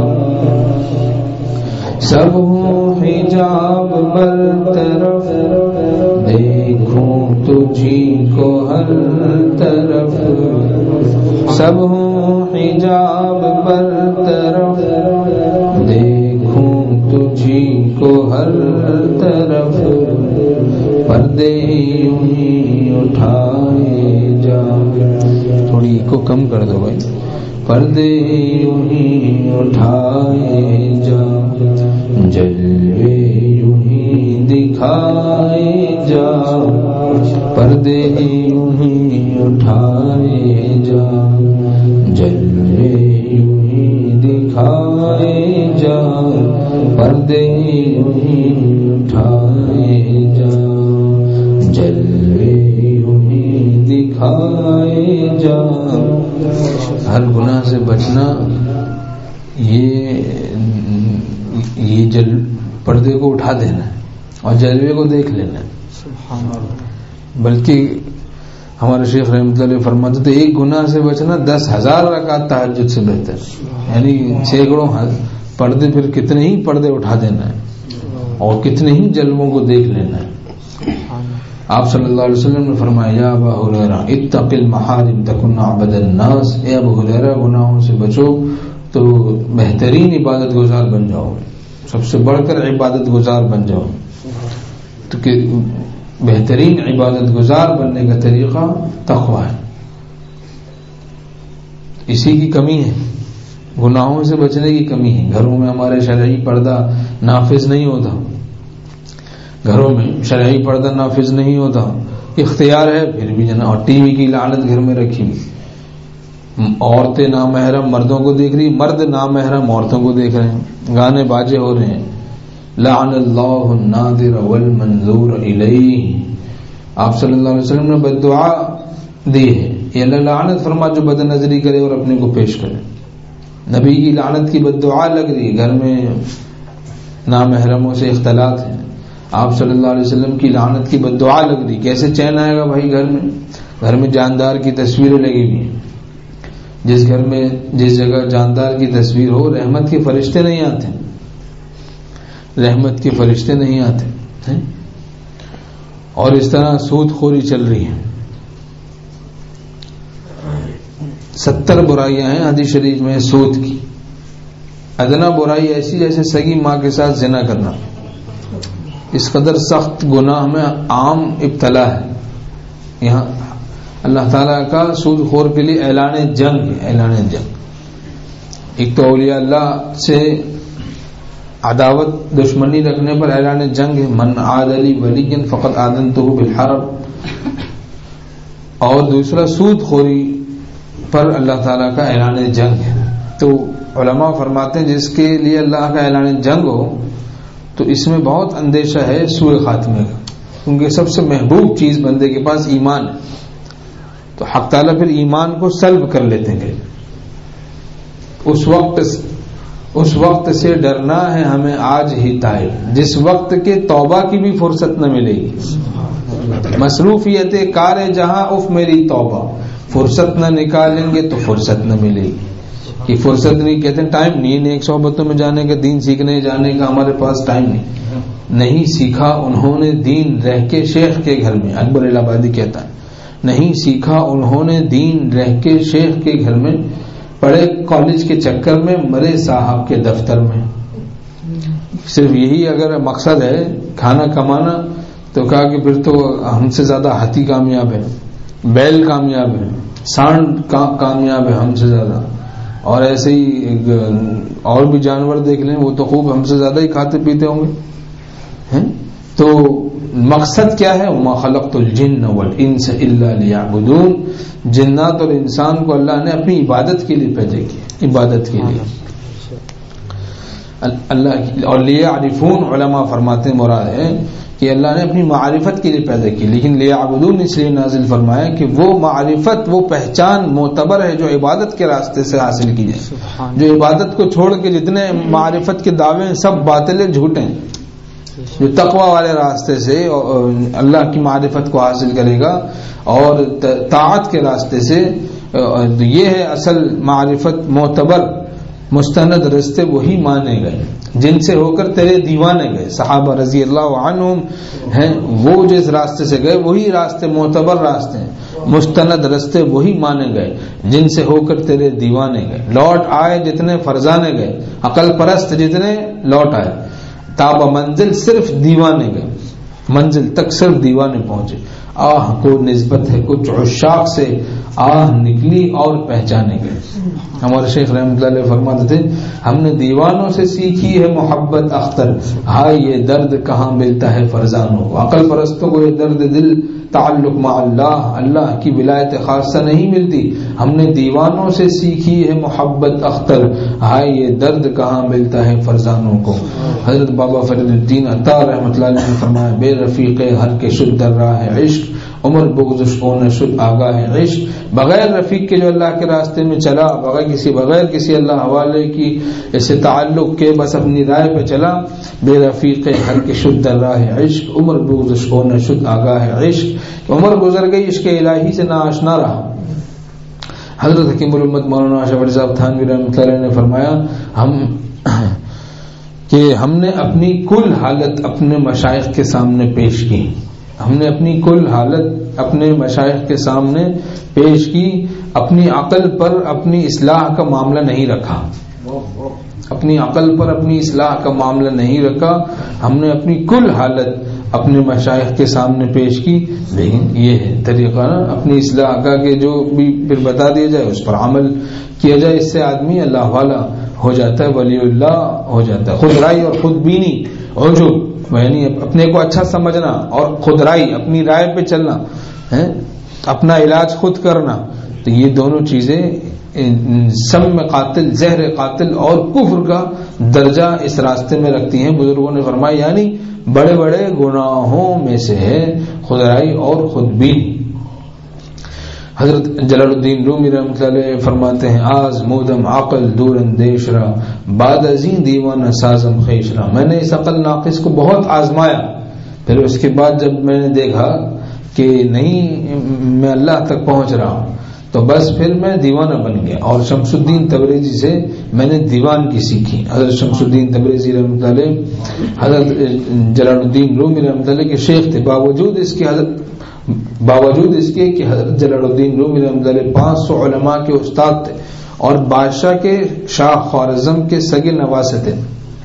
سب حجاب برطرف دیکھوں تجھی کو ہر طرف. سب حجاب برطرف دیکھوں تجھی کو ہر طرف. پردے یوں ہی اٹھائے جا. تھوڑی کو کم کر دو بھائی. پردے یوں ہی اٹھائے جا جلوے یوں ہی دکھائے جا. پردے یوں ہی اٹھائے جا جلوے یوں ہی دکھائے جا. پردے یوں ہی اٹھائے جا جلوے یوں ہی دکھائے جا. ہر گناہ سے بچنا یہ جل پردے کو اٹھا دینا ہے. اور جلوے کو دیکھ لینا ہے. بلکہ ہمارے شیخ رحمۃ اللہ علیہ فرماتے تھے ایک گناہ سے بچنا 10,000 رکعت تہجد سے بہتر. یعنی سینکڑوں پردے، پھر کتنے ہی پردے اٹھا دینا ہے اور کتنے ہی جلووں کو دیکھ لینا ہے. آپ صلی اللہ علیہ وسلم نے فرمایا یا ابا ہریرہ اتق المحارم تکن اعبد الناس، اے ابو ہریرہ گناہوں سے بچو تو بہترین عبادت گزار بن جاؤ، سب سے بڑھ کر عبادت گزار بن جاؤ. تو کہ بہترین عبادت گزار بننے کا طریقہ تقوی ہے. اسی کی کمی ہے، گناہوں سے بچنے کی کمی ہے. گھروں میں ہمارے شرعی پردہ نافذ نہیں ہوتا، گھروں میں شرعی پردہ نافذ نہیں ہوتا. اختیار ہے پھر بھی جنا، اور ٹی وی کی لعنت گھر میں رکھی، عورتیں نامحرم مردوں کو دیکھ رہی، مرد نامحرم عورتوں کو دیکھ رہے ہیں، گانے باجے ہو رہے ہیں. لعن اللہ الناظر والمنظور الیہ، آپ صلی اللہ علیہ وسلم نے بد دعا دی ہے، یہ اللہ لعنت فرما جو بد نظری کرے اور اپنے کو پیش کرے. نبی کی لعنت کی بد دعا لگ رہی، گھر میں نامحرموں سے اختلاط ہے، آپ صلی اللہ علیہ وسلم کی لعنت کی بد دعا لگ رہی. کیسے چین آئے گا بھائی گھر میں؟ گھر میں جاندار کی تصویریں لگی ہوئی ہیں. جس گھر میں جس جگہ جاندار کی تصویر ہو رحمت کے فرشتے نہیں آتے، رحمت کے فرشتے نہیں آتے. اور اس طرح سود خوری چل رہی ہے. 70 برائیاں ہیں حدیث شریف میں سود کی. ادنا برائی ایسی جیسے سگی ماں کے ساتھ زنا کرنا، اس قدر سخت گناہ میں عام ابتلا ہے. یہاں اللہ تعالیٰ کا سود خور کے لیے اعلان جنگ ہے، اعلان جنگ. ایک تو اولیاء اللہ سے عداوت دشمنی رکھنے پر اعلان جنگ ہے، من عاد لی ولی فقد آذنتہ بالحرب. اور دوسرا سود خوری پر اللہ تعالیٰ کا اعلان جنگ ہے. تو علماء فرماتے ہیں جس کے لیے اللہ کا اعلان جنگ ہو تو اس میں بہت اندیشہ ہے سوء خاتمے کا، کیونکہ سب سے محبوب چیز بندے کے پاس ایمان ہے. تو حق تعالیٰ پھر ایمان کو سلب کر لیتے ہیں. اس وقت سے ڈرنا ہے ہمیں آج ہی تائب، جس وقت کے توبہ کی بھی فرصت نہ ملے گی. مصروفیت کار جہاں اف میری توبہ، فرصت نہ نکالیں گے تو فرصت نہ ملے گی. کہ فرصت نہیں، کہتے ہیں ٹائم نہیں، ایک صحبتوں میں جانے کا، دین سیکھنے جانے کا ہمارے پاس ٹائم نہیں سیکھا انہوں نے دین رہ کے شیخ کے گھر میں. اکبر الہ آبادی کہتا ہے نہیں سیکھا انہوں نے دین رہ کے شیخ کے گھر میں، پڑھے کالج کے چکر میں، مرے صاحب کے دفتر میں. صرف یہی اگر مقصد ہے کھانا کمانا تو کہا کہ پھر تو ہم سے زیادہ ہاتھی کامیاب ہے، بیل کامیاب ہے، سانڈ کامیاب ہے ہم سے زیادہ. اور ایسے ہی اور بھی جانور دیکھ لیں، وہ تو خوب ہم سے زیادہ ہی کھاتے پیتے ہوں گے. تو مقصد کیا ہے؟ وما خلقت الجن والانس الا لیعبدون. جنات اور انسان کو اللہ نے اپنی عبادت کے لیے پیدا کیا، عبادت کے لیے اللہ کی. اور لیعرفون علماء فرماتے ہیں مراد ہے کہ اللہ نے اپنی معرفت کے لیے پیدا کی، لیکن لیعبدون اس لیے نازل فرمایا کہ وہ معرفت، وہ پہچان معتبر ہے جو عبادت کے راستے سے حاصل کی جائے. جو عبادت کو چھوڑ کے جتنے معرفت کے دعوے ہیں سب باطل جھوٹے ہیں. جو تقوی والے راستے سے اللہ کی معرفت کو حاصل کرے گا اور طاعت کے راستے سے، یہ ہے اصل معرفت. معتبر مستند راستے وہی مانے گئے جن سے ہو کر تیرے دیوانے گئے. صحابہ رضی اللہ عنہم ہیں وہ جس راستے سے گئے وہی راستے معتبر راستے ہیں. مستند راستے وہی مانے گئے جن سے ہو کر تیرے دیوانے گئے. لوٹ آئے جتنے فرزانے گئے، عقل پرست جتنے لوٹ آئے. تاب منزل صرف دیوانے گئے، منزل تک صرف دیوانے پہنچے. آہ کو نسبت ہے کچھ عشاق سے، آہ نکلی اور پہچانے گئے. ہمارے شیخ رحمۃ اللہ علیہ فرماتے تھے ہم نے دیوانوں سے سیکھی ہے محبت اختر، ہائے یہ درد کہاں ملتا ہے فرزانوں کو. عقل پرستوں کو یہ درد دل تعلق مع اللہ کی ولایت خاصہ نہیں ملتی. ہم نے دیوانوں سے سیکھی ہے محبت اختر، ہائے یہ درد کہاں ملتا ہے فرزانوں کو. حضرت بابا فرید الدین عطار رحمۃ اللہ علیہ نے فرمایا بے رفیق ہر کے شد در راہ عشق، عمر بغضش کو نشد آگاہ عشق، بغیر رفیق کے جو اللہ کے راستے میں چلا، بغیر کسی اللہ حوالے کی ایسے تعلق کے بس اپنی رائے پہ چلا، بے رفیق ہر کے شد در راہ عشق، عمر بغضش کو نشد آگاہ عشق، عمر گزر گئی عشق الہی سے نہ آشنا رہا۔ حضرت حکیم الامت مولانا اشرف علی صاحب تھانوی رحمۃ اللہ علیہ نے فرمایا ہم نے اپنی کل حالت اپنے مشائخ کے سامنے پیش کی، ہم نے اپنی کل حالت اپنے مشائخ کے سامنے پیش کی، اپنی عقل پر اپنی اصلاح کا معاملہ نہیں رکھا، اپنی عقل پر اپنی اصلاح کا معاملہ نہیں رکھا، ہم نے اپنی کل حالت اپنے مشائخ کے سامنے پیش کی۔ لیکن یہ ہے طریقہ نا اپنی اصلاح کا کہ جو بھی پھر بتا دیا جائے اس پر عمل کیا جائے، اس سے آدمی اللہ والا ہو جاتا ہے، ولی اللہ ہو جاتا ہے۔ خود رائی اور خود بینی، عجب یعنی اپنے کو اچھا سمجھنا، اور خود رائی اپنی رائے پہ چلنا، اپنا علاج خود کرنا، تو یہ دونوں چیزیں سم قاتل، زہر قاتل اور کفر کا درجہ اس راستے میں رکھتی ہیں۔ بزرگوں نے فرمایا یعنی بڑے بڑے گناہوں میں سے ہے خودرائی اور خودبینی۔ حضرت جلال الدین رومی رحمۃ اللہ علیہ فرماتے ہیں آزمودم عقل دور اندیش را بعد ازین دیوانہ سازم خیش را، میں نے اس عقل ناقص کو بہت آزمایا، پھر اس کے بعد جب میں نے دیکھا کہ نہیں میں اللہ تک پہنچ رہا ہوں تو بس پھر میں دیوانہ بن گیا، اور شمس الدین تبریزی سے میں نے دیوان کی سیکھی۔ حضرت شمس الدین تبریزی رحمۃ اللہ علیہ حضرت جلال الدین رومی رحمۃ اللہ کے شیخ تھے، باوجود اس کے کہ حضرت جلال الدین رومی رحمۃ اللہ علیہ 500 علماء کے استاد تھے اور بادشاہ کے شاہ خوارزم کے سگے نواسے تھے،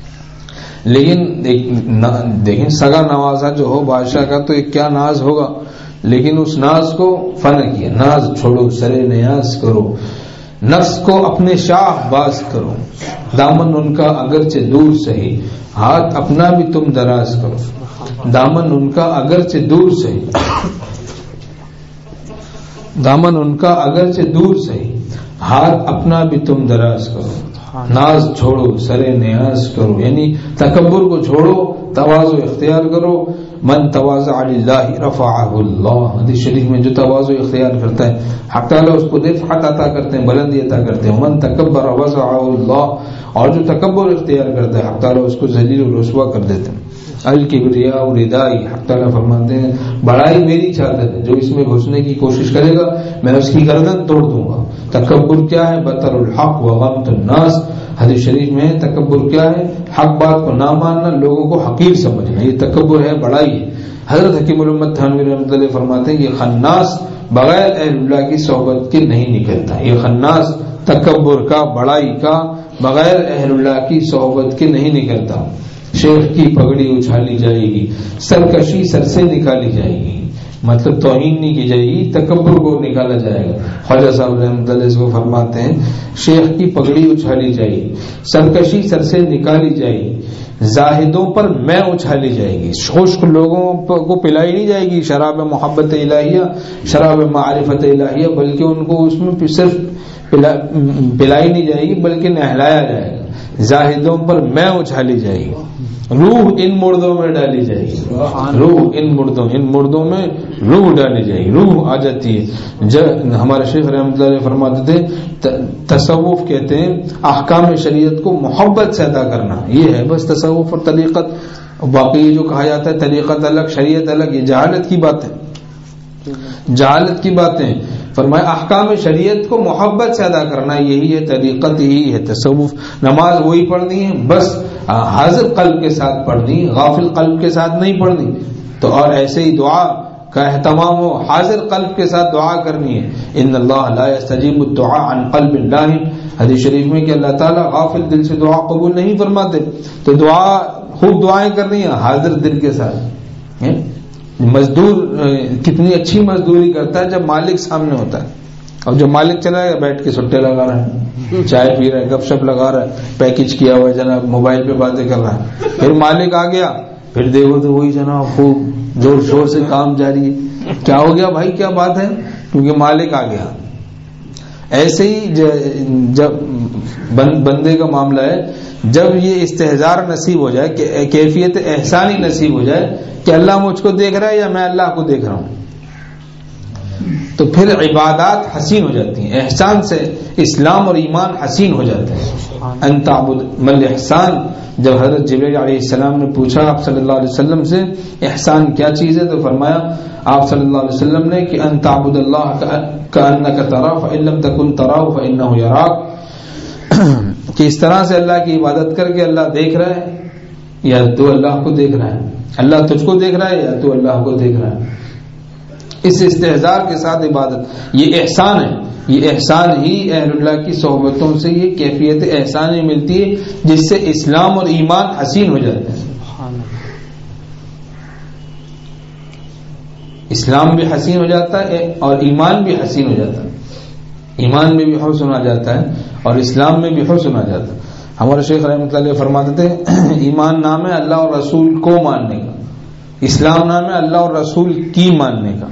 لیکن سگا نوازا جو ہو بادشاہ کا تو ایک کیا ناز ہوگا، لیکن اس ناز کو فنا کیا، ناز چھوڑو سرے نیاز کرو، نفس کو اپنے شاہ باز کرو، دامن ان کا اگرچہ دور سہی ہاتھ اپنا بھی تم دراز کرو، دامن ان کا اگرچہ دور سہی، دامن ان کا اگرچہ دور سہی ہاتھ اپنا بھی تم دراز کرو، ناز چھوڑو سرے نیاز کرو، یعنی تکبر کو چھوڑو، تواضع اختیار کرو، من تواضع للہ رفعہ اللہ، حدیث شریف میں جو تواضع اختیار کرتا ہے حق تعالیٰ اس کو رفعت عطا کرتے ہیں، بلندی عطا کرتے ہیں، من تکبر وضعہ اللہ، اور جو تکبر اختیار کرتا ہے حق تعالیٰ اس کو ذلیل و رسوا کر دیتے ہیں۔ الکبریاء ردائی، حق تعالیٰ فرماتے ہیں بڑائی میری چادر ہے، جو اس میں گھسنے کی کوشش کرے گا میں اس کی گردن توڑ دوں گا۔ تکبر کیا ہے؟ بطر الحق وغمط الناس، حدیث شریف میں تکبر کیا ہے؟ حق بات کو نہ ماننا، لوگوں کو حقیر سمجھنا، یہ تکبر ہے، بڑائی ہے۔ حضرت حکیم الامت تھانوی رحمۃ اللہ فرماتے ہیں یہ خناس بغیر اہل اللہ کی صحبت کے نہیں نکلتا، یہ خناس تکبر کا، بڑائی کا بغیر اہل اللہ کی صحبت کے نہیں نکلتا۔ شیخ کی پگڑی اچھالی جائے گی، سرکشی سر سے نکالی جائے گی، مطلب توہین نہیں کی جائے گی، تکبر کو نکالا جائے گا۔ خواجہ صاحب رحمۃ اللہ اس کو فرماتے ہیں شیخ کی پگڑی اچھالی جائے گی، سرکشی سر سے نکالی جائے گی، زاہدوں پر میں اچھالی جائے گی، خشک لوگوں کو پلائی نہیں جائے گی شراب محبت الہیہ، شراب معرفت الہیہ، بلکہ ان کو اس میں صرف پلائی نہیں جائے گی بلکہ نہلایا جائے گا۔ زاہدوں پر میں اچھالی جائے گی، روح ان مردوں میں ڈالی جائے گی، روح ان مردوں میں روح ڈالی جائے گی، روح آ جاتی ہے۔ ہمارے شیخ رحمۃ اللہ فرماتے تھے تصوف کہتے ہیں احکام شریعت کو محبت سے ادا کرنا، یہ ہے بس تصوف اور طریقت۔ باقی جو کہا جاتا ہے طریقت الگ شریعت الگ، یہ جہالت کی باتیں، جہالت کی باتیں۔ فرمایا احکام شریعت کو محبت سے ادا کرنا، یہی ہے طریقت، یہی ہے تصوف۔ نماز وہی پڑھنی ہے بس حاضر قلب کے ساتھ پڑھنی، غافل قلب کے ساتھ نہیں پڑھنی، تو اور ایسے ہی دعا کا اہتمام ہو، حاضر قلب کے ساتھ دعا کرنی ہے۔ ان اللہ لا يستجیب الدعاء عن قلب لاہن، حدیث شریف میں کہ اللہ تعالیٰ غافل دل سے دعا قبول نہیں فرماتے، تو دعا خوب دعائیں کرنی ہے حاضر دل کے ساتھ۔ مزدور کتنی اچھی مزدوری کرتا ہے جب مالک سامنے ہوتا ہے، اور جو مالک چلا گیا بیٹھ کے سٹے لگا رہا ہے، چائے پی رہا ہے، گپ شپ لگا رہا ہے، پیکج کیا ہوا ہے جناب، موبائل پہ باتیں کر رہا ہے۔ پھر مالک آ گیا، پھر دیکھو تو وہی جناب خوب زور شور سے کام جاری ہے۔ کیا ہو گیا بھائی، کیا بات ہے؟ کیونکہ مالک آ گیا۔ ایسے ہی جب بندے کا معاملہ ہے، جب یہ استحضار نصیب ہو جائے کہ کیفیت احسانی نصیب ہو جائے کہ اللہ مجھ کو دیکھ رہا ہے یا میں اللہ کو دیکھ رہا ہوں، تو پھر عبادات حسین ہو جاتی ہیں. احسان سے اسلام اور ایمان حسین ہو جاتے ہیں. ان تعبد مل احسان. جب حضرت جبریل علیہ السلام نے پوچھا آپ صلی اللہ علیہ وسلم سے احسان کیا چیز ہے، تو فرمایا آپ صلی اللہ علیہ وسلم نے کہ ان تعبد اللہ کأنک تراہ فإن لم تکن تراہ فإنہ یراک، کہ اس طرح سے اللہ کی عبادت کر کے اللہ دیکھ رہا ہے یا تو اللہ کو دیکھ رہا ہے، اللہ تجھ کو دیکھ رہا ہے یا تو اللہ کو دیکھ رہا ہے. اس استحضار کے ساتھ عبادت، یہ احسان ہے. یہ احسان ہی اہل اللہ کی صحبتوں سے یہ کیفیت احسان ہی ملتی ہے جس سے اسلام اور ایمان حسین ہو جاتے ہیں. اسلام بھی حسین ہو جاتا ہے اور ایمان بھی حسین ہو جاتا ہے. ایمان میں بھی حسن آ جاتا ہے اور اسلام میں بھی حسن آ جاتا ہے. ہمارے شیخ رحمۃ اللہ علیہ فرماتے تھے ایمان نام ہے اللہ اور رسول کو ماننے کا، اسلام نام ہے اللہ اور رسول کی ماننے کا.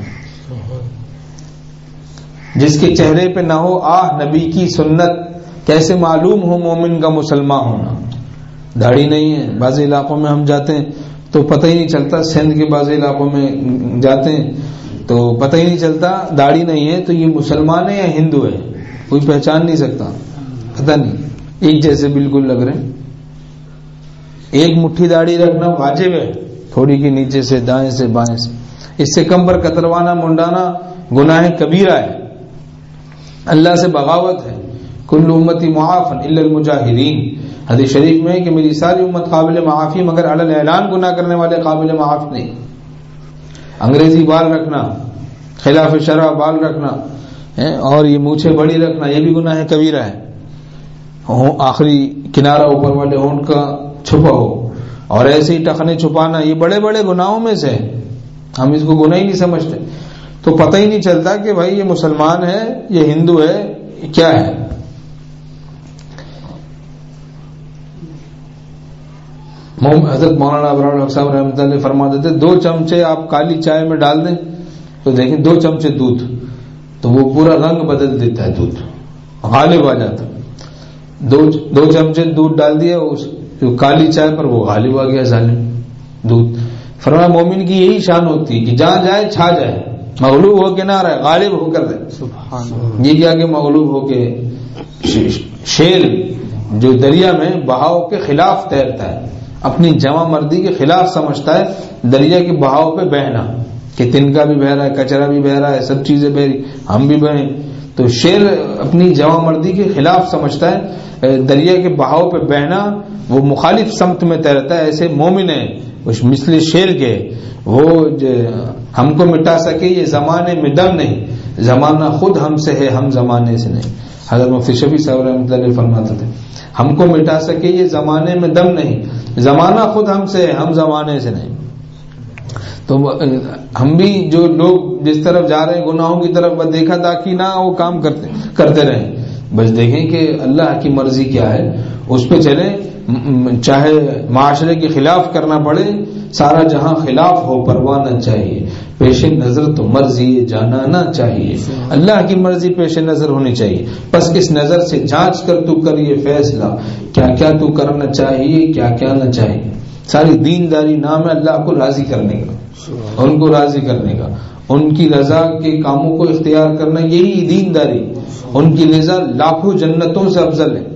جس کے چہرے پہ نہ ہو آہ نبی کی سنت، کیسے معلوم ہو مومن کا مسلمان ہونا. داڑھی نہیں ہے، بعض علاقوں میں ہم جاتے ہیں تو پتہ ہی نہیں چلتا، سندھ کے بعض علاقوں میں جاتے ہیں تو پتہ ہی نہیں چلتا داڑھی نہیں ہے تو یہ مسلمان ہے یا ہندو ہے، کوئی پہچان نہیں سکتا، پتہ نہیں، ایک جیسے بالکل لگ رہے ہیں. ایک مٹھی داڑھی رکھنا واجب ہے، تھوڑی کی نیچے سے دائیں سے بائیں سے، اس سے کم پر کتروانا منڈانا گناہ کبیرہ ہے، اللہ سے بغاوت ہے. کل امتی معاف الا المجاہرین، حدیث شریف میں ہے کہ میری ساری امت قابل معافی مگر علی الاعلان گناہ کرنے والے قابل معاف نہیں. انگریزی بال رکھنا، خلاف شرع بال رکھنا اور یہ مونچھیں بڑی رکھنا یہ بھی گناہ کبیرہ ہے. آخری کنارہ اوپر والے ہونٹ کا چھپا ہو اور ایسے ہی ٹخنے چھپانا یہ بڑے بڑے گناہوں میں سے، ہم اس کو گناہ ہی نہیں سمجھتے. تو پتہ ہی نہیں چلتا کہ بھائی یہ مسلمان ہے یہ ہندو ہے یہ کیا ہے. حضرت مولانا ابرار الحق صاحب رحمۃ اللہ فرماتے تھے 2 چمچے آپ کالی چائے میں ڈال دیں تو دیکھیں 2 چمچے دودھ تو وہ پورا رنگ بدل دیتا ہے، دودھ غالب آ جاتا. 2 چمچے دودھ ڈال دیا جو کالی چائے پر وہ غالب آ گیا ظالم دودھ. فرمایا مومن کی یہی شان ہوتی ہے کہ جہاں جائے چھا جائے، مغلوب ہو کے نہ رہے، غالب ہو کر رہے. یہ کیا کہ مغلوب ہو کے شیر جو دریا میں بہاؤ کے خلاف تیرتا ہے، اپنی جمع مردی کے خلاف سمجھتا ہے دریا کے بہاؤ پہ بہنا، کہ تنکا بھی بہ رہا ہے، کچرا بھی بہ رہا ہے، سب چیزیں بہ رہی، ہم بھی بہیں. تو شیر اپنی جمع مردی کے خلاف سمجھتا ہے دریا کے بہاؤ پہ بہنا، وہ مخالف سمت میں تیرتا ہے. ایسے مومن ہیں اس مثل شیر کے، وہ ہم کو مٹا سکے یہ زمانے میں دم نہیں، زمانہ خود ہم سے ہے ہم زمانے سے نہیں. حضرت مفتی شفیع صاحب رحمۃ اللہ علیہ فرماتے تھے ہم کو مٹا سکے یہ زمانے میں دم نہیں، زمانہ خود ہم سے ہے ہم زمانے سے نہیں. تو ہم بھی جو لوگ جس طرف جا رہے ہیں گناہوں کی طرف دیکھا تاکہ نہ وہ کام کرتے رہیں، بس دیکھیں کہ اللہ کی مرضی کیا ہے اس پہ چلیں. چاہے معاشرے کے خلاف کرنا پڑے، سارا جہاں خلاف ہو پرواہ نہ چاہیے، پیش نظر تو مرضی جانانا چاہیے. اللہ کی مرضی پیش نظر ہونی چاہیے. بس اس نظر سے جانچ کر تو کر یہ فیصلہ کیا کیا تو کرنا چاہیے کیا کیا نہ چاہیے. ساری دینداری نام ہے اللہ کو راضی کرنے کا، ان کو راضی کرنے کا، ان کی رضا کے کاموں کو اختیار کرنا، یہی دینداری. ان کی رضا لاکھوں جنتوں سے افضل ہے،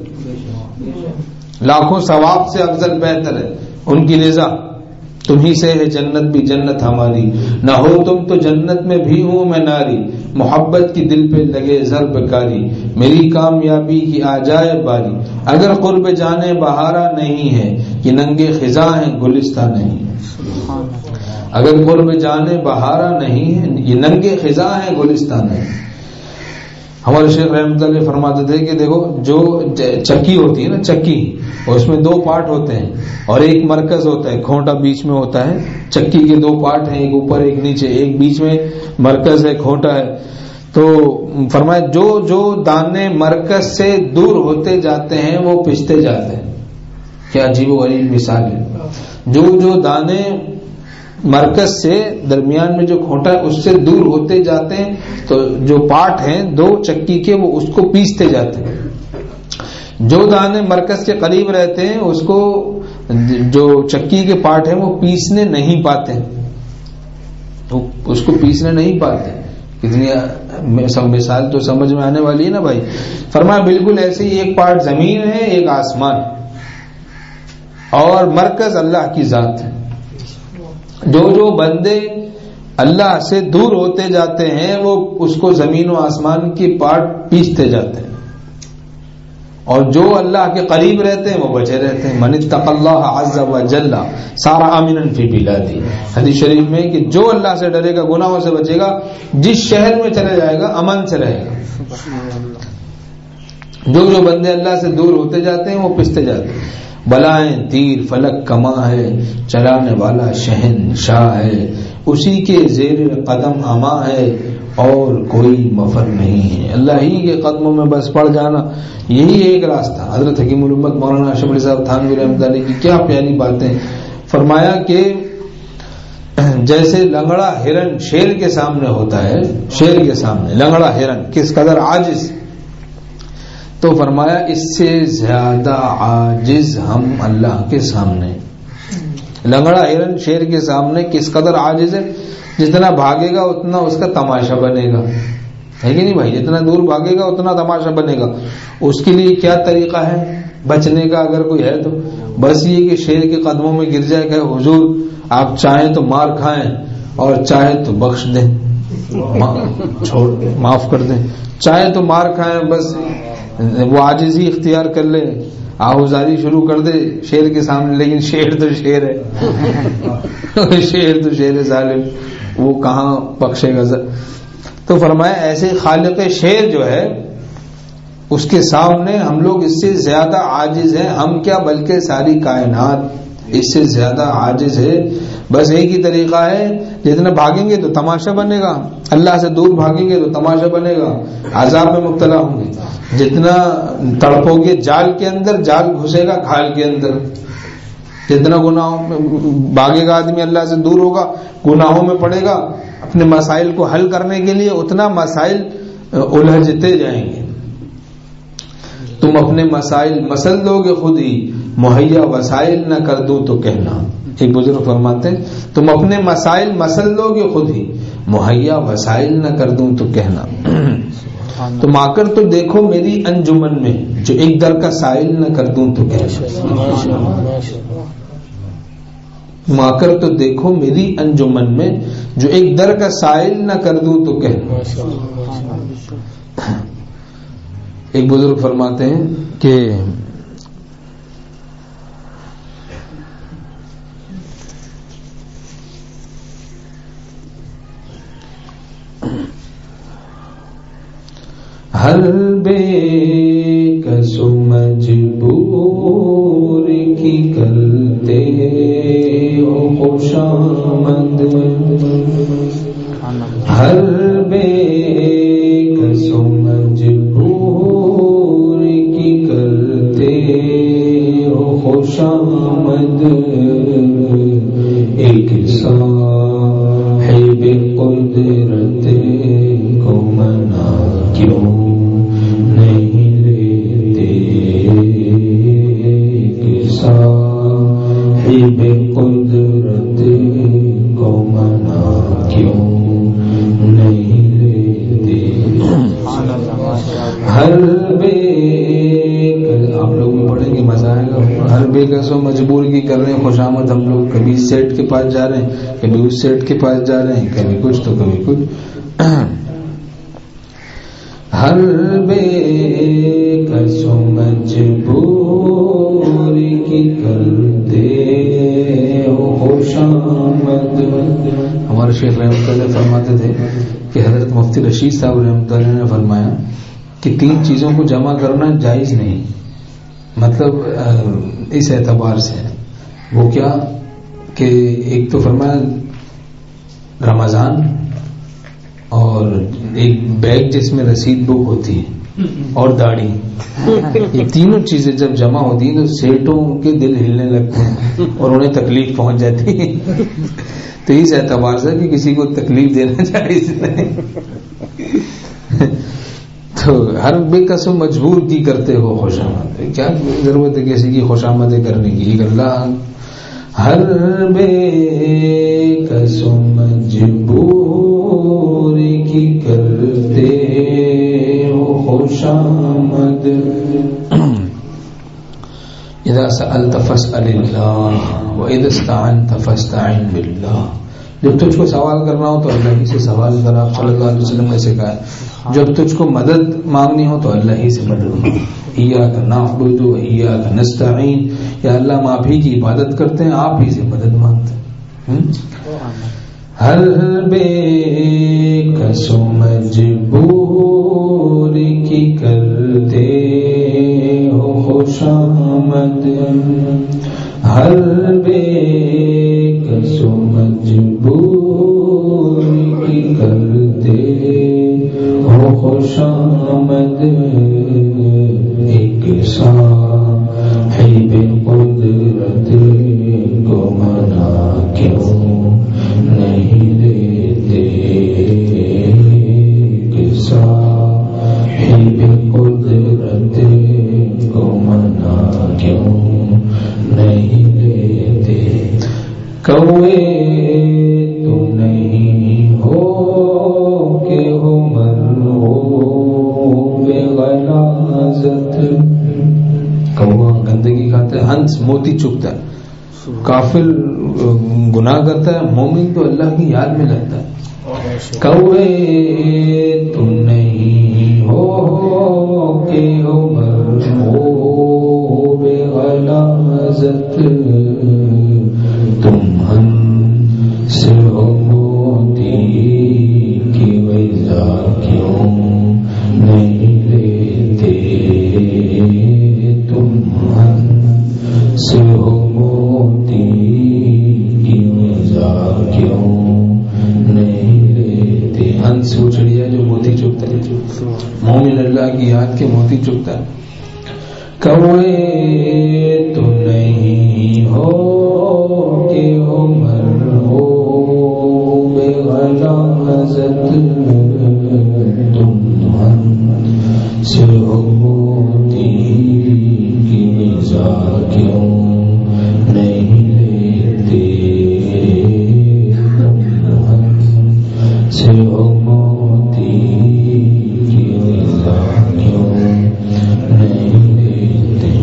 لاکھوں ثواب سے افضل بہتر ہے. ان کی رضا تمہیں سے ہے جنت بھی جنت ہماری، نہ ہو تم تو جنت میں بھی ہوں میں ناری. محبت کی دل پہ لگے ضرب کاری، میری کامیابی کی آ جائے باری. اگر قرب جانے بہارا نہیں ہے کہ ننگے خزاں ہیں گلستہ نہیں ہے. اگر قرب جانے بہارا نہیں ہے یہ ننگے خزاں ہیں گلستہ نہیں. ہمارے شیخ رحمۃ اللہ فرماتے تھے کہ دیکھو جو چکی ہوتی ہے نا، چکی اور اس میں 2 پارٹ ہوتے ہیں اور ایک مرکز ہوتا ہے، کھونٹا بیچ میں ہوتا ہے. چکی کے 2 پارٹ ہیں، ایک اوپر ایک نیچے، ایک بیچ میں مرکز ہے، کھونٹا ہے. تو فرمایا جو جو دانے مرکز سے دور ہوتے جاتے ہیں وہ پستے جاتے ہیں. کیا عجیب و غریب مثال ہے. جو جو دانے مرکز سے درمیان میں جو کھونٹا ہے اس سے دور ہوتے جاتے ہیں تو جو پارٹ ہیں 2 چکی کے وہ اس کو پیستے جاتے ہیں. جو دانے مرکز کے قریب رہتے ہیں اس کو جو چکی کے پارٹ ہیں وہ پیسنے نہیں پاتے، اس کو پیسنے نہیں پاتے. کتنی مثال تو سمجھ میں آنے والی ہے نا بھائی. فرمایا بالکل ایسے ہی ایک پارٹ زمین ہے، ایک آسمان، اور مرکز اللہ کی ذات ہے. جو بندے اللہ سے دور ہوتے جاتے ہیں وہ اس کو زمین و آسمان کی پارٹ پیستے جاتے ہیں، اور جو اللہ کے قریب رہتے ہیں وہ بچے رہتے ہیں. من اتقى اللہ عز وجل صار آمنا فی بلادی. حدیث شریف میں کہ جو اللہ سے ڈرے گا، گناہوں سے بچے گا، جس شہر میں چلے جائے گا امن سے رہے گا. جو بندے اللہ سے دور ہوتے جاتے ہیں وہ پستے جاتے ہیں. بلائیں تیر فلک کما ہے، چلانے والا شہنشاہ ہے، اسی کے زیر قدم اما ہے، اور کوئی مفر نہیں ہے. اللہ ہی کے قدموں میں بس پڑ جانا، یہی ایک راستہ. حضرت حکیم الامت مولانا اشرف علی صاحب تھانوی رحمۃ اللہ کی کیا پیاری باتیں. فرمایا کہ جیسے لنگڑا ہرن شیر کے سامنے ہوتا ہے، شیر کے سامنے لنگڑا ہرن کس قدر عاجز، تو فرمایا اس سے زیادہ عاجز ہم اللہ کے سامنے. لنگڑا ہرن شیر کے سامنے کس قدر عاجز ہے، جتنا بھاگے گا اتنا اس کا تماشا بنے گا، ہے کہ نہیں بھائی؟ جتنا دور بھاگے گا اتنا تماشا بنے گا. اس کے لیے کیا طریقہ ہے بچنے کا اگر کوئی ہے تو بس یہ کہ شیر کے قدموں میں گر جائے کہ حضور آپ چاہیں تو مار کھائیں اور چاہے تو بخش دیں، معاف کر دیں. چاہے تو مار کھائیں، بس وہ عاجزی اختیار کر لے، آہوزاری شروع کر دے شیر کے سامنے. لیکن شیر تو شیر ہے، شیر تو شیر ظالم، وہ کہاں بخشے گا. تو فرمایا ایسے خالق شیر جو ہے اس کے سامنے ہم لوگ اس سے زیادہ عاجز ہیں. ہم کیا بلکہ ساری کائنات اس سے زیادہ عاجز ہے. بس ایک ہی طریقہ ہے، جتنا بھاگیں گے تو تماشا بنے گا، اللہ سے دور بھاگیں گے تو تماشا بنے گا، عذاب میں مبتلا ہوں گے. جتنا تڑپو گے جال کے اندر، جال گھسے گا کھال کے اندر. جتنا گناہوں میں بھاگے گا آدمی، اللہ سے دور ہوگا، گناہوں میں پڑے گا، اپنے مسائل کو حل کرنے کے لیے اتنا مسائل الجھتے جائیں گے. تم اپنے مسائل مسل دو گے خود ہی، مہیا وسائل نہ کر دوں تو کہنا. ایک بزرگ فرماتے ہیں تم اپنے مسائل مسل دو گے خود ہی، مہیا وسائل نہ کر دوں تو کہنا. تم آ کر تو دیکھو میری انجمن میں، جو ایک در کا سائل نہ کر دوں تو کہنا. تم آ کر تو دیکھو میری انجمن میں، جو ایک در کا سائل نہ کر دوں تو کہنا. ایک بزرگ فرماتے ہیں کہ ہر بے کس مجبور کی کرتے ہو خوشامد. ہر بے کس مجبور کی کرتے ہو خوشامد. ایک صاحب قدرت کو منا کیوں نہیں لیتے. صاحب قدرت کو منا کیوں نہیں لیتے. ہر بے آپ لوگ بھی پڑھیں گے مزہ آئے گا. ہر بے کسو مجبور کی کر رہے ہیں خوشامد. ہم لوگ کبھی اس سیٹ کے پاس جا رہے ہیں، کبھی اس سیٹ کے پاس جا رہے ہیں، کبھی کچھ تو کبھی کچھ. ہر بے کسو مجبور کی کرتے ہو خوشامد. ہمارے شیخ رحمۃ اللہ فرماتے تھے کہ حضرت مفتی رشید صاحب رحمۃ اللہ نے فرمایا کہ 3 چیزوں کو جمع کرنا جائز نہیں. مطلب اس اعتبار سے وہ کیا کہ ایک تو فرمایا رمضان، اور ایک بیگ جس میں رسید بک ہوتی ہے، اور داڑھی. یہ تینوں چیزیں جب جمع ہوتی ہیں تو سیٹوں کے دل ہلنے لگتے ہیں اور انہیں تکلیف پہنچ جاتی ہے. تو اس اعتبار سے کہ کسی کو تکلیف دینا جائز نہیں. تو ہر بے کس مجبور کی کرتے ہو خوشامد. کیا ضرورت ہے کسی کی خوشامدیں کرنے کی؟ اللہ ہر بے کس مجبور کی کرتے ہو خوشامد. اذا سألت فاسأل اللہ واذا استعنت فاستعن باللہ. جب تجھ کو سوال کرنا ہو تو اللہ ہی سے سوال کر. آپ صلی اللہ علیہ وسلم نے سکھایا جب تجھ کو مدد مانگنی ہو تو اللہ ہی سے مدد مانگ. ایاک نعبد و ایاک نستعین. یا اللہ ہم آپ ہی کی عبادت کرتے ہیں, آپ ہی سے مدد مانگتے ہیں. ہر بے کس مجبور کی کرتے ہو خوشامد. ہر بے کس مجبور کی کرتے ہو خوشامد. ایک صاحب قدرت کو منا کیوں نہیں لیتے. ایک صاحب قدرت کو منا کیوں نہیں لیتے. کوئے تو نہیں ہو کہ ہو مرغوب غلازت. کوا گندگی کھاتا ہے, ہنس موتی چگتا ہے, کافر گناہ کرتا ہے, مومن تو اللہ کی یاد میں رہتا ہے. کوئے تم نہیں ہو کہ ہو مرغوب غلازت. تم ہنس ہو موتی کی وجہ کیوں نہیں لیتے. تم ہنس ہو موتی کی وجہ کیوں نہیں لیتے. ہنس وہ چڑیا جو موتی چگتا ہے, مومن اللہ کی یاد کے موتی چگتا ہے. کوئے تو نہیں ہو کہ ہو مرغوب غلازت. تم ہنس ہو موتی کی وجہ کیوں نہیں لیتے. تم ہنس ہو موتی کی وجہ کیوں نہیں لیتے.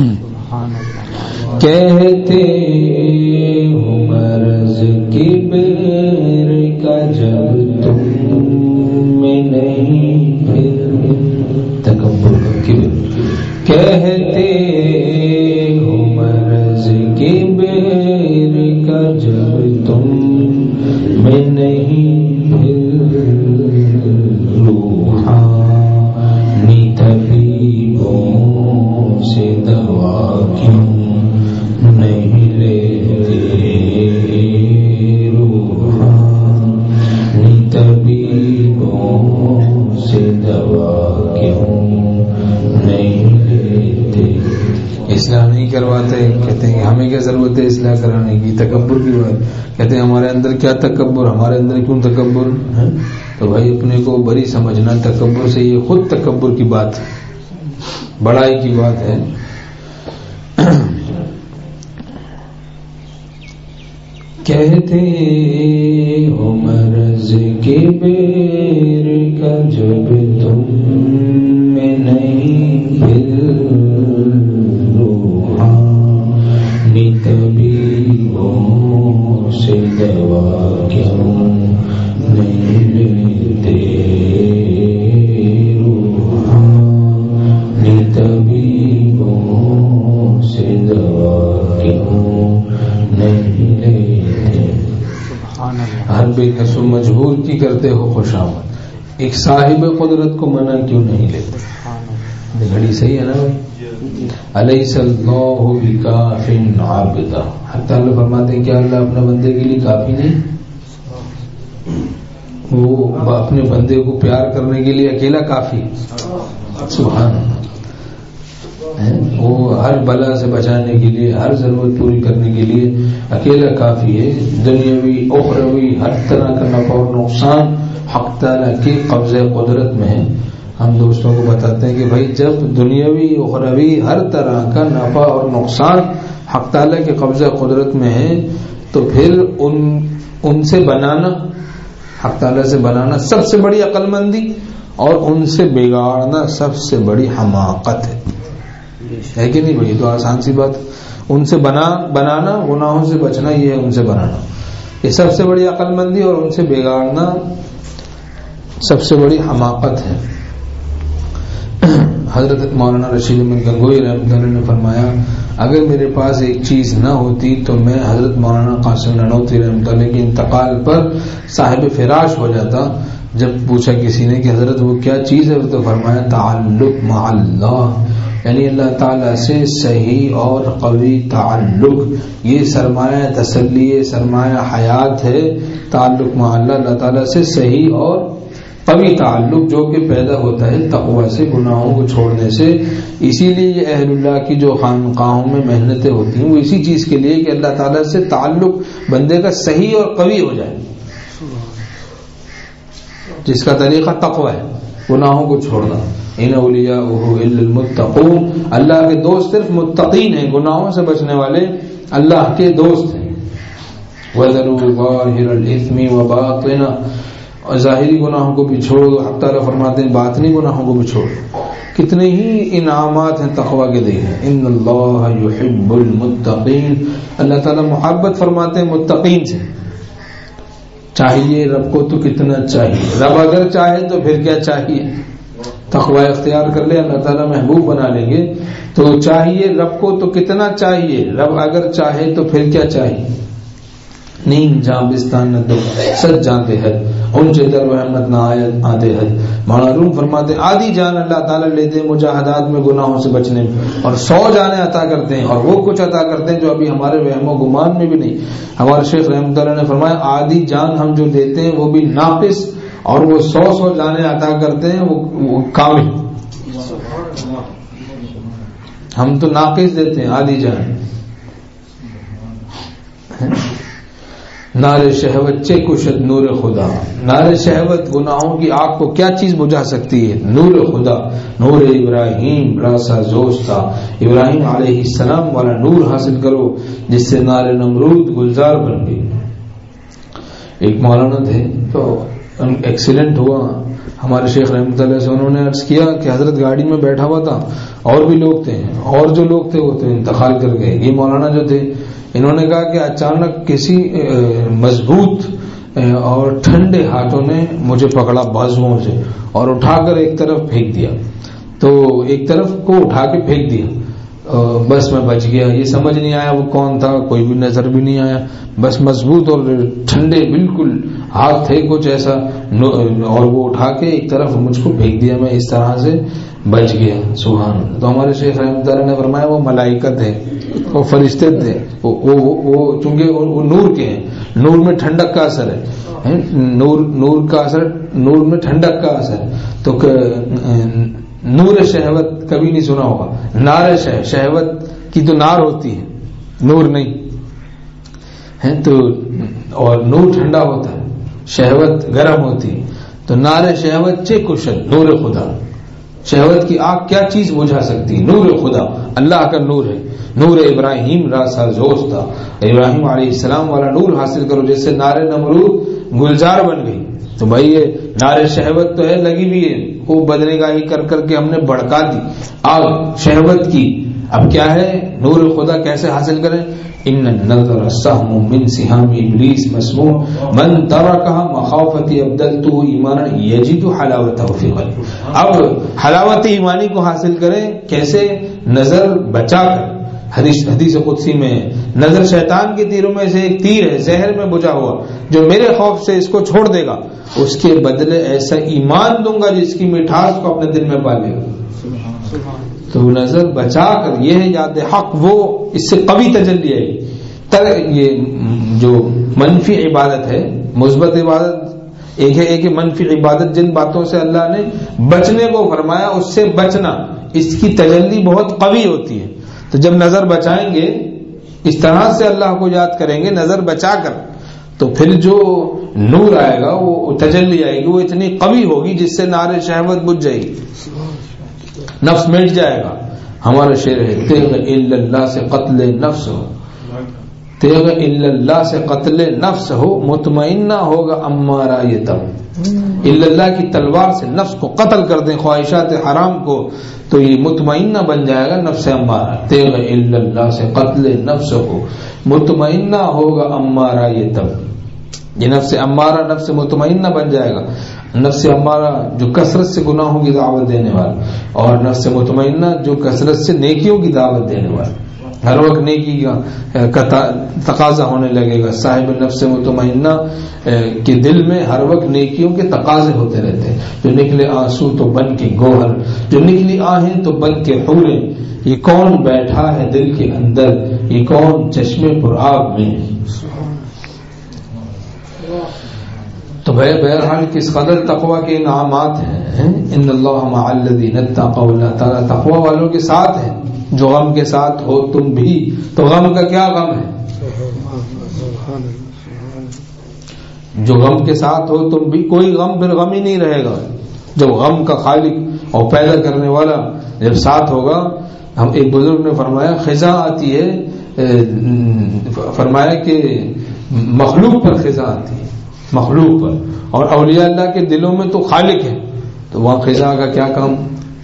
کہتے ہو مرض کی بیر کا جب تم میں نہیں پھر. تکبر کبر. کہتے ہو مرض کی بیر کا جب تم میں نہیں پھر. روحانی طبیبوں سے دوا کیوں نہیں لیتے. روحانی طبیبوں سے دوا کیوں نہیں لیتے. اصلاح نہیں کرواتے, کہتے ہیں ہمیں کیا ضرورت ہے اصلاح کرانے کی. تکبر کی بات کہتے ہیں ہمارے اندر کیا تکبر, ہمارے اندر کیوں تکبر ہے. تو بھائی اپنے کو بری سمجھنا تکبر سے, یہ خود تکبر کی بات ہے, بڑائی کی بات ہے. کہتے ہو مرض کے بیر کا جب تم میں نہیں پھر. روحانی طبیبوں سے دوا کیوں نہیں لیتے. روحانی طبیبوں سے دوا کیوں نہیں لیتے. ہر بے کس مجبور کی کرتے ہو خوشامد. ایک صاحب قدرت کو منع کیوں نہیں لیتے. گھڑی صحیح ہے نا بھائی. الیس اللہ بکاف عبدہ. حتیٰ اللہ فرماتے ہیں کیا اللہ اپنے بندے کے لیے کافی نہیں. وہ اپنے بندے کو پیار کرنے کے لیے اکیلا کافی. سبحان اللہ. وہ ہر بلا سے بچانے کے لیے, ہر ضرورت پوری کرنے کے لیے اکیلا کافی ہے. دنیاوی اخروی ہر طرح کا نفع اور نقصان حق تعالیٰ کی قبضہ قدرت میں ہے. ہم دوستوں کو بتاتے ہیں کہ بھائی جب دنیاوی اخروی ہر طرح کا نفع اور نقصان حق تعالیٰ کے قبضہ قدرت میں ہے تو پھر ان سے بنانا، حق تعالیٰ سے بنانا سب سے بڑی عقل مندی، اور ان سے بگاڑنا سب سے بڑی حماقت ہے کہ نہیں بھائی؟ تو آسان سی بات، ان سے بنانا، گناہوں سے بچنا، یہ ہے ان سے بنانا، یہ سب سے بڑی عقل مندی، اور ان سے بگاڑنا سب سے بڑی حماقت ہے۔ حضرت مولانا رشید احمد گنگوئی رحمۃ اللہ نے فرمایا اگر میرے پاس ایک چیز نہ ہوتی تو میں حضرت مولانا قاسم نانوتوی رحمۃ اللہ کے انتقال پر صاحب فراش ہو جاتا۔ جب پوچھا کسی نے کہ حضرت وہ کیا چیز ہے، تو فرمایا تعلق مع اللہ، یعنی اللہ تعالیٰ سے صحیح اور قوی تعلق، یہ سرمایہ تسلی، سرمایہ حیات ہے۔ تعلق مع اللہ، اللہ تعالیٰ سے صحیح اور قوی تعلق جو کہ پیدا ہوتا ہے تقوی سے، گناہوں کو چھوڑنے سے۔ اسی لیے یہ اہل اللہ کی جو خانقاہوں میں محنتیں ہوتی ہیں وہ اسی چیز کے لیے کہ اللہ تعالیٰ سے تعلق بندے کا صحیح اور قوی ہو جائے، جس کا طریقہ تقوی ہے، گناہوں کو چھوڑنا۔ ان اولیاءہ الا المتقون، اللہ کے دوست صرف متقین ہیں، گناہوں سے بچنے والے اللہ کے دوست ہیں۔ وَذَرُوا ظَاهِرَ الْإِثْمِ وَبَاطِنَهُ، اور ظاہری گناہوں کو بھی چھوڑ دو، حق تعالیٰ فرماتے ہیں باطنی گناہوں کو بھی چھوڑ دو۔ کتنے ہی انعامات ہیں تقوی کے دیکھیں، ان اللہ یحب المتقین، اللہ تعالیٰ محبت فرماتے ہیں متقین سے۔ چاہیے رب کو تو کتنا چاہیے، رب اگر چاہے تو پھر کیا چاہیے، تقوی اختیار کر لے اللہ تعالیٰ محبوب بنا لیں گے۔ تو چاہیے رب کو تو کتنا چاہیے، رب اگر چاہے تو پھر کیا چاہیے، نیم جاں بستان نہ دو سچ جانتے ہیں ان سے در رحمت نہ آیت آتے ہیں۔ مولانا روم فرماتے ہیں آدھی جان اللہ تعالیٰ لیتے ہیں مجاہدات میں گناہوں سے بچنے میں، اور 100 جانیں عطا کرتے ہیں، اور وہ کچھ عطا کرتے ہیں جو ابھی ہمارے وہم و گمان میں بھی نہیں۔ ہمارے شیخ رحمۃ اللہ نے فرمایا آدھی جان ہم جو دیتے ہیں وہ بھی ناقص، اور وہ 100 جانیں عطا کرتے ہیں وہ کامل۔ ہم تو ناقص دیتے ہیں آدھی جان۔ نار شہوت چے کشت نور خدا، نار شہوت گناہوں کی آگ کو کیا چیز بجھا سکتی ہے، نور خدا، نور ابراہیم راسا زوستا، ابراہیم علیہ السلام والا نور حاصل کرو جس سے نار نمرود گلزار بن گئی۔ ایک مولانا تھے تو ایکسیڈنٹ ہوا ہمارے شیخ رحمۃ اللہ سے، انہوں نے عرض کیا کہ حضرت گاڑی میں بیٹھا ہوا تھا، اور بھی لوگ تھے، اور جو لوگ تھے وہ تو انتقال کر گئے، یہ مولانا جو تھے انہوں نے کہا کہ اچانک کسی مضبوط اور ٹھنڈے ہاتھوں نے مجھے پکڑا بازوؤں سے اور اٹھا کر ایک طرف پھینک دیا، تو ایک طرف کو اٹھا کے پھینک دیا، بس میں بچ گیا۔ یہ سمجھ نہیں آیا وہ کون تھا، کوئی بھی نظر بھی نہیں آیا، بس مضبوط اور ٹھنڈے بالکل ہاتھ تھے کچھ ایسا، اور وہ اٹھا کے ایک طرف مجھ کو پھینک دیا، میں اس طرح سے بچ گیا۔ سبحان اللہ۔ تو ہمارے شیخ رحمۃ اللہ نے فرمایا وہ ملائکہ تھے، وہ فرشتے تھے، وہ چونکہ وہ نور کے ہیں، نور میں ٹھنڈک کا اثر ہے، نور کا اثر، نور میں ٹھنڈک کا اثر، تو نور شہوت کبھی نہیں سنا ہوگا، نار شہوت کی تو نار ہوتی ہے، نور نہیں ہے، تو اور نور ٹھنڈا ہوتا ہے، شہوت گرم ہوتی ہے، تو نار شہوت چے کشت نور خدا، شہوت کی آگ کیا چیز بجھا سکتی، نور خدا، اللہ کا نور ہے۔ نور ابراہیم راسا زوستا، ابراہیم علیہ السلام والا نور حاصل کرو جس سے نار نمرود گلزار بن گئی۔ تو بھائی یہ نار شہوت تو ہے لگی بھی ہے، وہ بدنگاہی کر کر کے ہم نے بڑھکا دی آگ شہوت کی، اب کیا ہے نور خدا کیسے حاصل کریں؟ ان النظر سهم من سهام ابلیس مسموع من ترکها مخافتی ابدلته ایمانا یجد حلاوته فی قلبی۔ اب حلاوت ایمانی کو حاصل کریں کیسے؟ نظر بچا کر، حدیث قدسی میں نظر شیطان کے تیروں میں سے ایک تیر ہے زہر میں بجھا ہوا، جو میرے خوف سے اس کو چھوڑ دے گا اس کے بدلے ایسا ایمان دوں گا جس کی مٹھاس کو اپنے دل میں پالے گا۔ تو نظر بچا کر، یہ ہے یاد حق، وہ اس سے قوی تجلی ہے۔ یہ جو منفی عبادت ہے، مثبت عبادت ایک ہے، ایک منفی عبادت جن باتوں سے اللہ نے بچنے کو فرمایا اس سے بچنا، اس کی تجلی بہت قوی ہوتی ہے۔ تو جب نظر بچائیں گے اس طرح سے اللہ کو یاد کریں گے نظر بچا کر، تو پھر جو نور آئے گا، وہ تجلی آئے گی، وہ اتنی قوی ہوگی جس سے نار شہوت بجھ جائے گی، نفس مٹ جائے گا۔ ہمارا شعر ہے تیغ الا اللہ سے قتل نفس ہو، تیغ الا اللہ سے قتل نفس ہو، مطمئنہ ہوگا امارہ یہ تب، الا اللہ کی تلوار سے نفس کو قتل کر دیں، خواہشات حرام کو، تو یہ مطمئنہ بن جائے گا نفس امارہ. تیغ الا اللہ سے قتل نفس ہو، مطمئنہ ہوگا امارہ یہ تب. یہ نفس امارہ نفس مطمئنہ بن جائے گا. نفس امارہ جو کثرت سے گناہوں کی دعوت دینے والا، اور نفس مطمئنہ جو کثرت سے نیکیوں کی دعوت دینے والا. ہر وقت نیکی کا تقاضا ہونے لگے گا. صاحب نفس مطمئنہ کے دل میں ہر وقت نیکیوں کے تقاضے ہوتے رہتے ہیں. جو نکلے آنسو تو بن کے گوہر، جو نکلی آہیں تو بن کے حوریں، یہ کون بیٹھا ہے دل کے اندر، یہ کون چشمے پر آب میں. تو بہرحال کس قدر تقوی کے انعامات ہیں. ان اللہ مع الذین اتقوا، اللہ تعالیٰ تقوی والوں کے ساتھ ہے. جو غم کے ساتھ ہو تم بھی، تو غم کا کیا غم ہے؟ جو غم کے ساتھ ہو تم بھی، کوئی غم پھر غم ہی نہیں رہے گا. جب غم کا خالق اور پیدا کرنے والا جب ساتھ ہوگا. ہم ایک بزرگ نے فرمایا خزاں آتی ہے، فرمایا کہ مخلوق پر خزاں آتی ہے، مخلوق پر، اور اولیاء اللہ کے دلوں میں تو خالق ہے، تو وہاں خزاں کا کیا کام.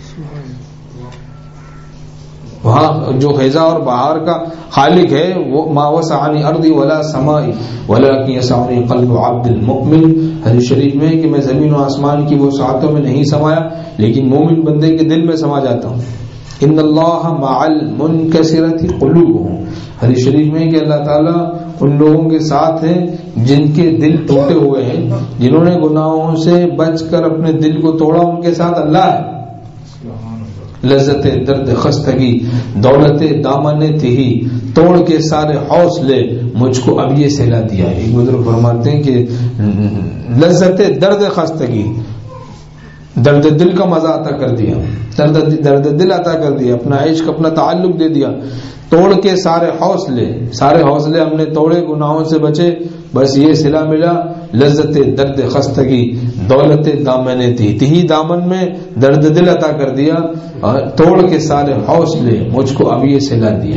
وہاں جو خزاں اور بہار کا خالق ہے وہ ما وسعنی ارضی ولا سمائی ولکن یسعنی قلب عبد المؤمن. حدیث شریف میں کہ میں زمین و آسمان کی وسعتوں میں نہیں سمایا، لیکن مومن بندے کے دل میں سما جاتا ہوں. ان اللہ مع المنکسرۃ قلوبہم. حدیث شریف میں کہ اللہ تعالیٰ ان لوگوں کے ساتھ ہیں جن کے دل ٹوٹے ہوئے ہیں، جنہوں نے گناہوں سے بچ کر اپنے دل کو توڑا، ان کے ساتھ اللہ ہے. لذت درد خستگی دولت دامن تھی، توڑ کے سارے حوصلے مجھ کو اب یہ سلا دیا. ایک بزرگ فرماتے ہیں کہ لذت درد خستگی، درد دل کا مزہ عطا کر دیا، درد دل عطا کر دیا، اپنا عشق اپنا تعلق دے دیا. توڑ کے سارے حوصلے ہم نے توڑے، گناہوں سے بچے، بس یہ صلہ ملا. لذت درد خستگی دولت دامن تھی، دامن میں درد دل عطا کر دیا، اور توڑ کے سارے حوصلے مجھ کو اب یہ صلہ دیا.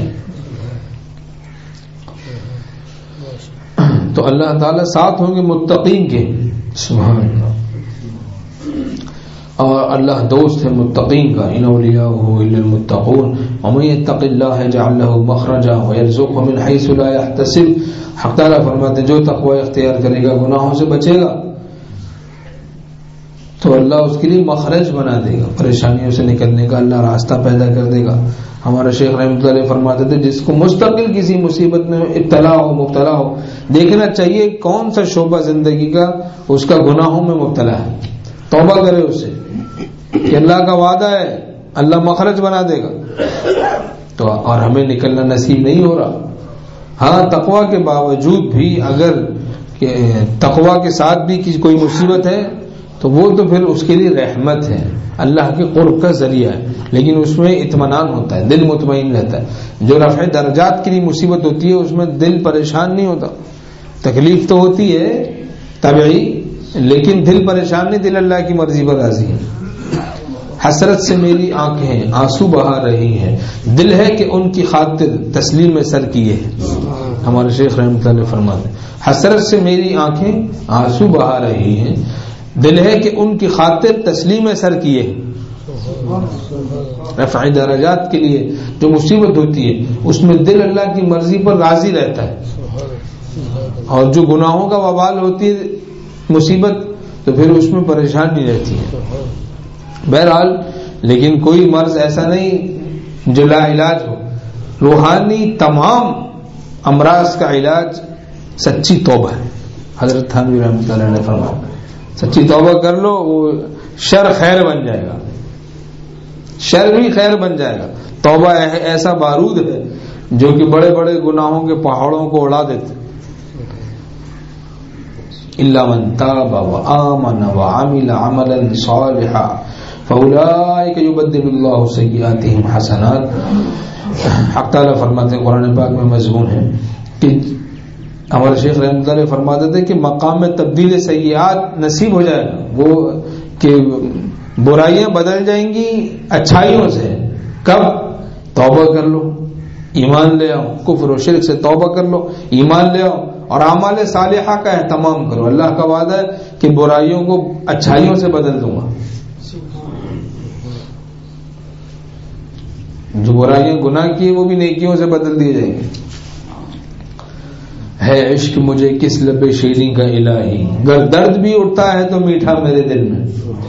تو اللہ تعالیٰ ساتھ ہوں گے متقین کے، سبحان اللہ. اور اللہ دوست ہے متقین کا. ان اولیاءه الا المتقون ومن يتق الله يجعل له مخرجا ويرزقه من حيث لا يحتسب. حق تعالیٰ فرماتے ہیں جو تقوی اختیار کرے گا، گناہوں سے بچے گا، تو اللہ اس کے لیے مخرج بنا دے گا، پریشانیوں سے نکلنے کا اللہ راستہ پیدا کر دے گا. ہمارا شیخ رحمۃ اللہ علیہ فرماتے تھے جس کو مستقل کسی مصیبت میں مبتلا ہو، دیکھنا چاہیے کون سا شعبہ زندگی کا اس کا گناہوں میں مبتلا ہے، توبہ کرے اس سے کہ اللہ کا وعدہ ہے اللہ مخرج بنا دے گا. تو اور ہمیں نکلنا نصیب نہیں ہو رہا. ہاں تقوی کے باوجود بھی اگر تقوی کے ساتھ بھی کوئی مصیبت ہے تو وہ تو پھر اس کے لیے رحمت ہے، اللہ کے قرب کا ذریعہ ہے، لیکن اس میں اطمینان ہوتا ہے، دل مطمئن رہتا ہے. جو رفع درجات کے لیے مصیبت ہوتی ہے اس میں دل پریشان نہیں ہوتا، تکلیف تو ہوتی ہے طبعی، لیکن دل پریشان نہیں، دل اللہ کی مرضی پر راضی ہے. حسرت سے میری آنکھیں آنسو بہا رہی ہیں، دل ہے کہ ان کی خاطر تسلیم سر کیے. ہمارے شیخ رحمۃ اللہ فرماتے ہیں حسرت سے میری آنکھیں آنسو بہا رہی ہیں، دل ہے کہ ان کی خاطر تسلیم سر کیے. رفع درجات کے لیے جو مصیبت ہوتی ہے اس میں دل اللہ کی مرضی پر راضی رہتا ہے، اور جو گناہوں کا وبال ہوتی ہے مصیبت تو پھر اس میں پریشانی رہتی ہے. بہرحال لیکن کوئی مرض ایسا نہیں جو لا علاج ہو. روحانی تمام امراض کا علاج سچی توبہ ہے. حضرت تھانوی رحمۃ اللہ نے فرمایا سچی توبہ کر لو، وہ شر خیر بن جائے گا، شر بھی خیر بن جائے گا. توبہ ایسا بارود ہے جو کہ بڑے بڑے گناہوں کے پہاڑوں کو اڑا دیتے. الا من تاب وآمن وعمل عملا صالحا فاولئک یبدل اللہ سیئاتہم حسنات. حق تعالیٰ فرماتے ہیں قرآن پاک میں مضمون ہے کہ ہمارے شیخ رحمۃ اللہ فرماتے تھے کہ مقام میں تبدیل سیئات نصیب ہو جائے گا، وہ کہ برائیاں بدل جائیں گی اچھائیوں سے. کب؟ توبہ کر لو، ایمان لے آؤ، کفر و شرک سے توبہ کر لو، ایمان لے آؤ اور اعمال صالحہ کا اہتمام کرو. اللہ کا وعدہ ہے کہ برائیوں کو اچھائیوں سے بدل دوں گا. جو برائیاں گناہ کی وہ بھی نیکیوں سے بدل دیے جائیں گے. ہے عشق مجھے کس لب شیریں کا الہی، گر درد بھی اٹھتا ہے تو میٹھا میرے دل میں.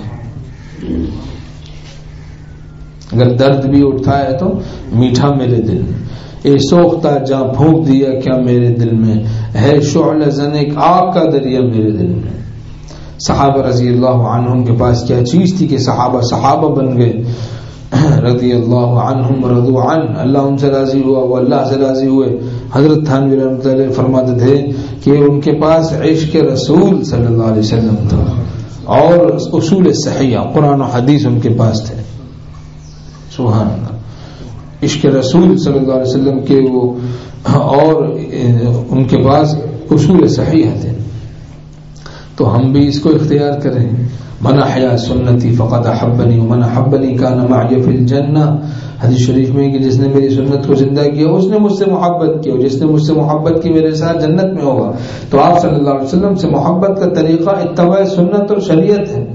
اگر درد بھی اٹھتا ہے تو میٹھا میرے دل میں. اے سوختہ جاں پھونک دیا کیا میرے دل میں، ہے شعلہ زن ایک آگ کا دریا میرے دل میں. صحابہ رضی اللہ عنہم کے پاس کیا چیز تھی کہ صحابہ بن گئے رضی اللہ عنہم رضوا عنہ، اللہ ان سے راضی ہوا، وہ اللہ سے راضی ہوئے. حضرت تھانوی رحمۃ اللہ علیہ فرماتے تھے کہ ان کے پاس عشق رسول صلی اللہ علیہ وسلم تھا اور اصول صحیحہ قرآن و حدیث ان کے پاس تھے. سبحان اللہ. عشق رسول صلی اللہ علیہ وسلم کے وہ اور ان کے پاس اصول صحیحہ تھے. تو ہم بھی اس کو اختیار کریں. من احیا سنتی فقد احبنی ومن احبنی کان معی فی الجنہ. حدیث شریف میں کہ جس نے میری سنت کو زندہ کیا اس نے مجھ سے محبت کی، اور جس نے مجھ سے محبت کی میرے ساتھ جنت میں ہوگا. تو آپ صلی اللہ علیہ وسلم سے محبت کا طریقہ اتباع سنت اور شریعت ہے.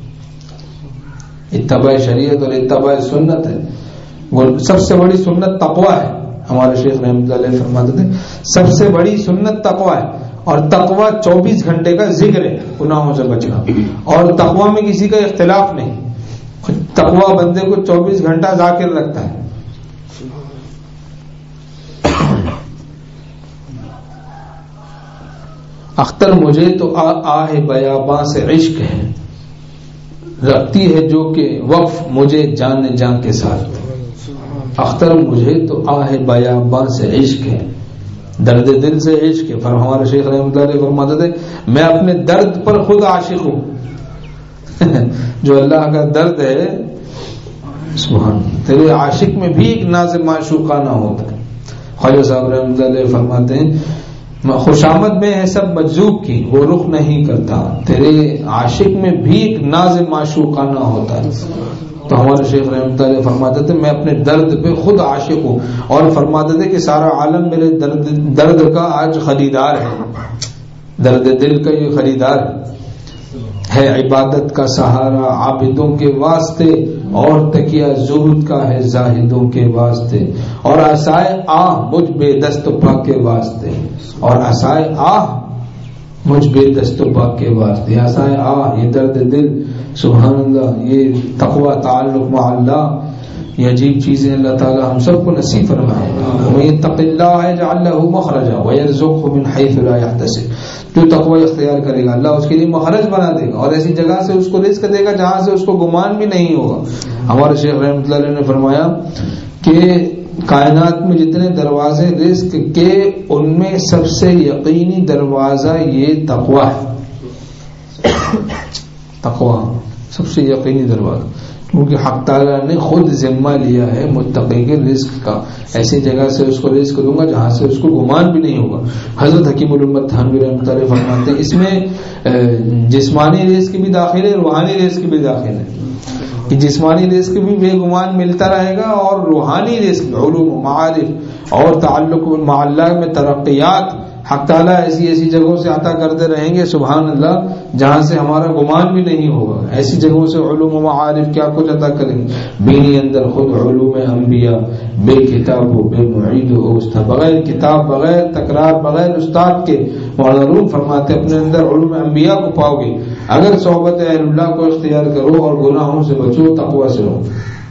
اتباع شریعت اور اتباع سنت ہے. سب سے بڑی سنت تقویٰ ہے. ہمارے شیخ رحمۃ اللہ علیہ فرماتے تھے سب سے بڑی سنت تقویٰ ہے، اور تقویٰ 24 گھنٹے کا ذکر ہے، گناہوں سے بچنا. اور تقویٰ میں کسی کا اختلاف نہیں. تقویٰ بندے کو 24 گھنٹہ ذاکر رکھتا ہے. اختر مجھے تو آہ بیاباں سے عشق ہے، رکھتی ہے جو کہ وقف مجھے جان جان کے ساتھ. اختر مجھے تو آہ بیاباں سے عشق ہے، درد دل سے عشق ہے. ہمارے شیخ رحمۃ اللہ علیہ فرماتے تھے میں اپنے درد پر خود عاشق ہوں. جو اللہ کا درد ہے سبحان تیرے عاشق میں بھی ایک ناز معشوقانہ ہوتا ہے. خواجہ صاحب رحمۃ اللہ علیہ فرماتے ہیں خوشامد میں ہے سب مجذوب کی وہ رخ نہیں کرتا، تیرے عاشق میں بھی ایک ناز معشوقانہ ہوتا ہے. تو ہمارے شیخ رحمۃ اللہ علیہ فرماتے تھے میں اپنے درد پہ خود عاشق ہوں، اور فرماتے تھے کہ سارا عالم میرے درد کا آج خریدار ہے. درد دل کا یہ خریدار ہے. عبادت کا سہارا عابدوں کے واسطے، اور تکیہ زہد کا ہے زاہدوں کے واسطے. اور عصائے آہ مجھ بے دست و پا کے واسطے، اور عصائے آہ مجھ بے دست و پا کے واسطے. عصائے آہ یہ درد دل. سبحان اللہ. یہ تقوی تعلق مع اللہ، یہ عجیب چیزیں اللہ تعالی ہم سب کو نصیب فرمائے. ومن یتق اللہ یجعل له مخرجا ویرزقه من حیث لا یحتسب. جو تقوی اختیار کرے گا اللہ اس کے لیے مخرج بنا دے گا، اور ایسی جگہ سے اس کو رزق دے گا جہاں سے اس کو گمان بھی نہیں ہوگا. ہمارے شیخ رحمۃ اللہ علیہ نے فرمایا کہ کائنات میں جتنے دروازے رزق کے ان میں سب سے یقینی دروازہ یہ تقوی ہے. تقوی سب سے یقینی دروازہ، کیونکہ حق تعالیٰ نے خود ذمہ لیا ہے متقی کے رزق کا. ایسی جگہ سے اس کو رزق دوں گا جہاں سے اس کو گمان بھی نہیں ہوگا. حضرت حکیم الامت تھانوی رحمۃ اللہ فرماتے ہیں اس میں جسمانی رزق بھی داخل ہے، روحانی رزق بھی داخل ہے. کہ جسمانی رزق بھی بے گمان ملتا رہے گا، اور روحانی رزق علوم و معارف اور تعلق مع اللہ میں ترقیات حق تعالیٰ ایسی ایسی جگہوں سے عطا کرتے رہیں گے سبحان اللہ جہاں سے ہمارا گمان بھی نہیں ہوگا. ایسی جگہوں سے علوم و معارف کیا کچھ عطا کریں گے. بینی اندر خود علوم انبیاء بے کتاب و بے معید و استاد، بغیر کتاب بغیر تکرار بغیر استاد کے. مولانا روم فرماتے اپنے اندر علوم انبیاء کو پاؤ گے اگر صحبت اہل اللہ کو اختیار کرو اور گناہوں سے بچو، تقوی سے رہو.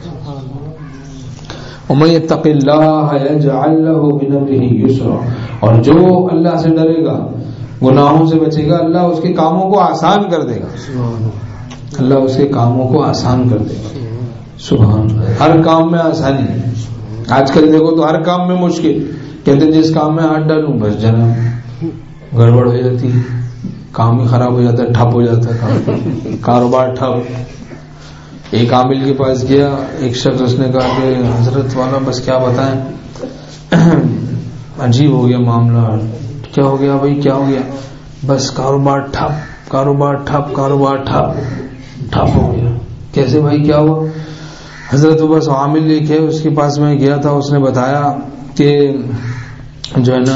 ومن یتق اللہ یجعل له من امرہ یسرا. اور جو اللہ سے ڈرے گا گناہوں سے بچے گا اللہ اس کے کاموں کو آسان کر دے گا. اللہ اس کے کاموں کو آسان کر دے گا. سبحان اللہ. ہر کام میں آسانی ہے. آج کل دیکھو تو ہر کام میں مشکل. کہتے ہیں جس کام میں ہاتھ ڈالوں بس جناب گڑبڑ ہو جاتی، کام ہی خراب ہو جاتا ہے، ٹھپ ہو جاتا ہے کاروبار ٹھپ. ایک عامل کے پاس گیا، ایک شخص اس نے کہا کہ حضرت والا بس کیا بتائیں عجیب ہو گیا معاملہ. کیا ہو گیا بھائی کیا ہو گیا؟ بس کاروبار ٹھپ کاروبار ٹھپ کاروبار ٹھپ ہو گیا. کیسے بھائی کیا ہوا؟ حضرت بس عامل ایک ہے، اس کے پاس میں گیا تھا، اس نے بتایا کہ جو ہے نا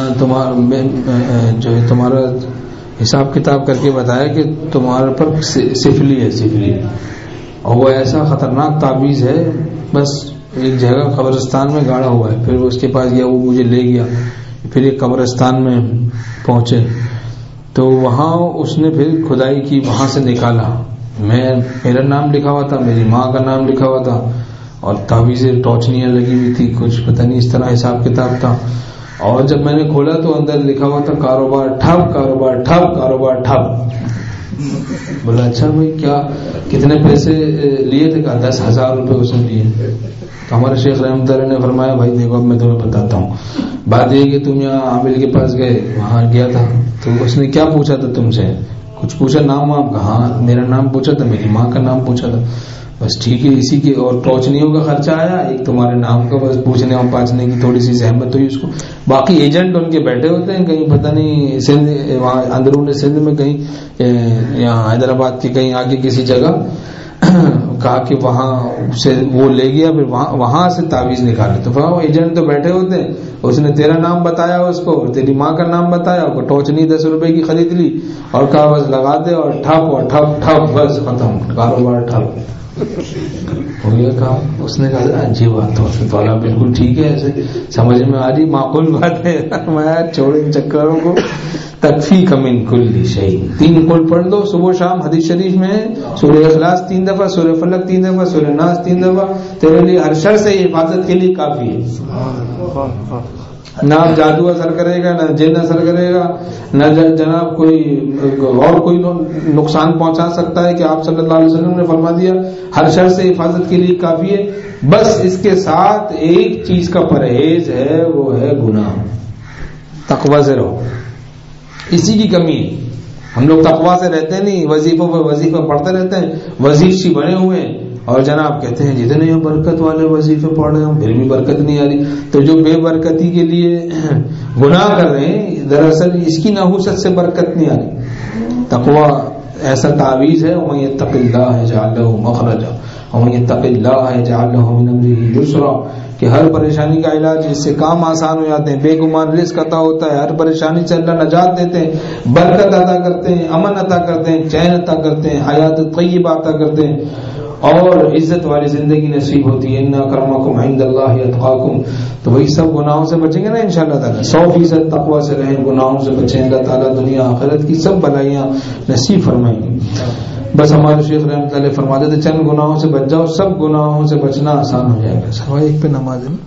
تمہارا حساب کتاب کر کے بتایا کہ تمہارے پر سفلی ہے، سفلی، اور وہ ایسا خطرناک تعویذ ہے، بس ایک جگہ قبرستان میں گاڑا ہوا ہے. پھر اس کے پاس گیا، وہ مجھے لے گیا، پھر ایک قبرستان میں پہنچے تو وہاں اس نے پھر کھدائی کی، وہاں سے نکالا، میرا نام لکھا ہوا تھا، میری ماں کا نام لکھا ہوا تھا، اور تعویذیں ٹوچنیاں لگی ہوئی تھی، کچھ پتہ نہیں اس طرح حساب کتاب تھا. اور جب میں نے کھولا تو اندر لکھا ہوا تھا کاروبار ٹھپ، کاروبار ٹھپ، کاروبار ٹھپ. بولا اچھا بھائی کیا کتنے پیسے لیے تھے؟ کہا 10,000 روپے اس نے لیے. تو ہمارے شیخ رحمۃ اللہ نے فرمایا بھائی دیکھو اب میں تمہیں بتاتا ہوں، بات یہ کہ تم یہاں عامل کے پاس گئے، وہاں گیا تھا تو اس نے کیا پوچھا تھا تم سے؟ کچھ پوچھا نام وام کا؟ ہاں میرا نام پوچھا تھا، میری ماں کا نام پوچھا تھا. بس ٹھیک ہے، اسی کی اور ٹوچنیوں کا خرچہ آیا، ایک تمہارے نام کا بس پوچھنے اور پاچنے کی تھوڑی سی زحمت ہوئی اس کو. باقی ایجنٹ ان کے بیٹھے ہوتے ہیں کہیں پتہ نہیں سندھ، وہاں اندرون سندھ میں کہیں، یہاں حیدرآباد کے کہیں آگے کسی جگہ، کہا کہ وہاں سے وہ لے گیا، پھر وہاں سے تعویذ نکالے. تو وہاں ایجنٹ تو بیٹھے ہوتے ہیں، اس نے تیرا نام بتایا اس کو، تیری ماں کا نام بتایا، وہ ٹوچنی 10 روپے کی خرید لی اور کہا بس لگا دے اور ٹھپ اور ٹھپ ٹھپ، بس ختم، کاروبار ٹھپ ہو گیا کام. اس نے کہا اچھی بات تو اللہ بالکل ٹھیک ہے، ایسے سمجھ میں آ رہی، معقول بات ہے. میں چھوڑ ان چکروں کو. تکفیک من کل شیء، 3 قل پڑھ لو صبح شام. حدیث شریف میں سورہ اخلاص 3 دفعہ، سورہ فلق 3 دفعہ، سورہ ناس 3 دفعہ، تیرے لیے ہر شر سے حفاظت کے لیے کافی ہے. نہ جادو اثر کرے گا، نہ جن اثر کرے گا، نہ جناب کوئی نقصان پہنچا سکتا ہے کہ آپ صلی اللہ علیہ وسلم نے فرما دیا ہر شر سے حفاظت کے لیے کافی ہے. بس اس کے ساتھ ایک چیز کا پرہیز ہے، وہ ہے گناہ. تقوی سے رہو، اسی کی کمی ہے. ہم لوگ تقوی سے رہتے نہیں، وظیفوں پہ وظیفہ پڑھتے رہتے ہیں، وظیفی بنے ہوئے ہیں، اور جناب کہتے ہیں جتنے برکت والے وظیفے پڑھ رہے ہیں پھر بھی برکت نہیں آ رہی. تو جو بے برکتی کے لیے گناہ کر رہے ہیں، دراصل اس کی نحوست سے برکت نہیں آ رہی. تقوی ایسا تعویذ ہے، وَمَن يَتَّقِ اللَّهَ يَجْعَل لَّهُ مَخْرَجًا وَمَن يَتَّقِ اللَّهَ يَجْعَل لَّهُ مِنْ أَمْرِهِ يُسْرًا، کہ ہر پریشانی کا علاج، اس سے کام آسان ہو جاتے ہیں. بے گمان رزق عطا ہوتا ہے، ہر پریشانی سے اللہ نجات دیتے ہیں، برکت عطا کرتے ہیں، امن عطا کرتے ہیں، چین عطا کرتے ہیں، حیات طیبہ عطا کرتے ہیں، اور عزت والی زندگی نصیب ہوتی ہے. ان اکرمکم عند اللہ اتقاکم. تو وہی سب گناہوں سے بچیں گے نا انشاءاللہ تعالی. 100% تقوی سے رہیں، گناہوں سے بچیں، اللہ تعالیٰ دنیا آخرت کی سب بلائیاں نصیب فرمائیں گے. بس ہمارے شیخ رحمۃ اللہ فرماتے تھے چند گناہوں سے بچ جاؤ، سب گناہوں سے بچنا آسان ہو جائے گا. سوائے ایک پہ نماز ہے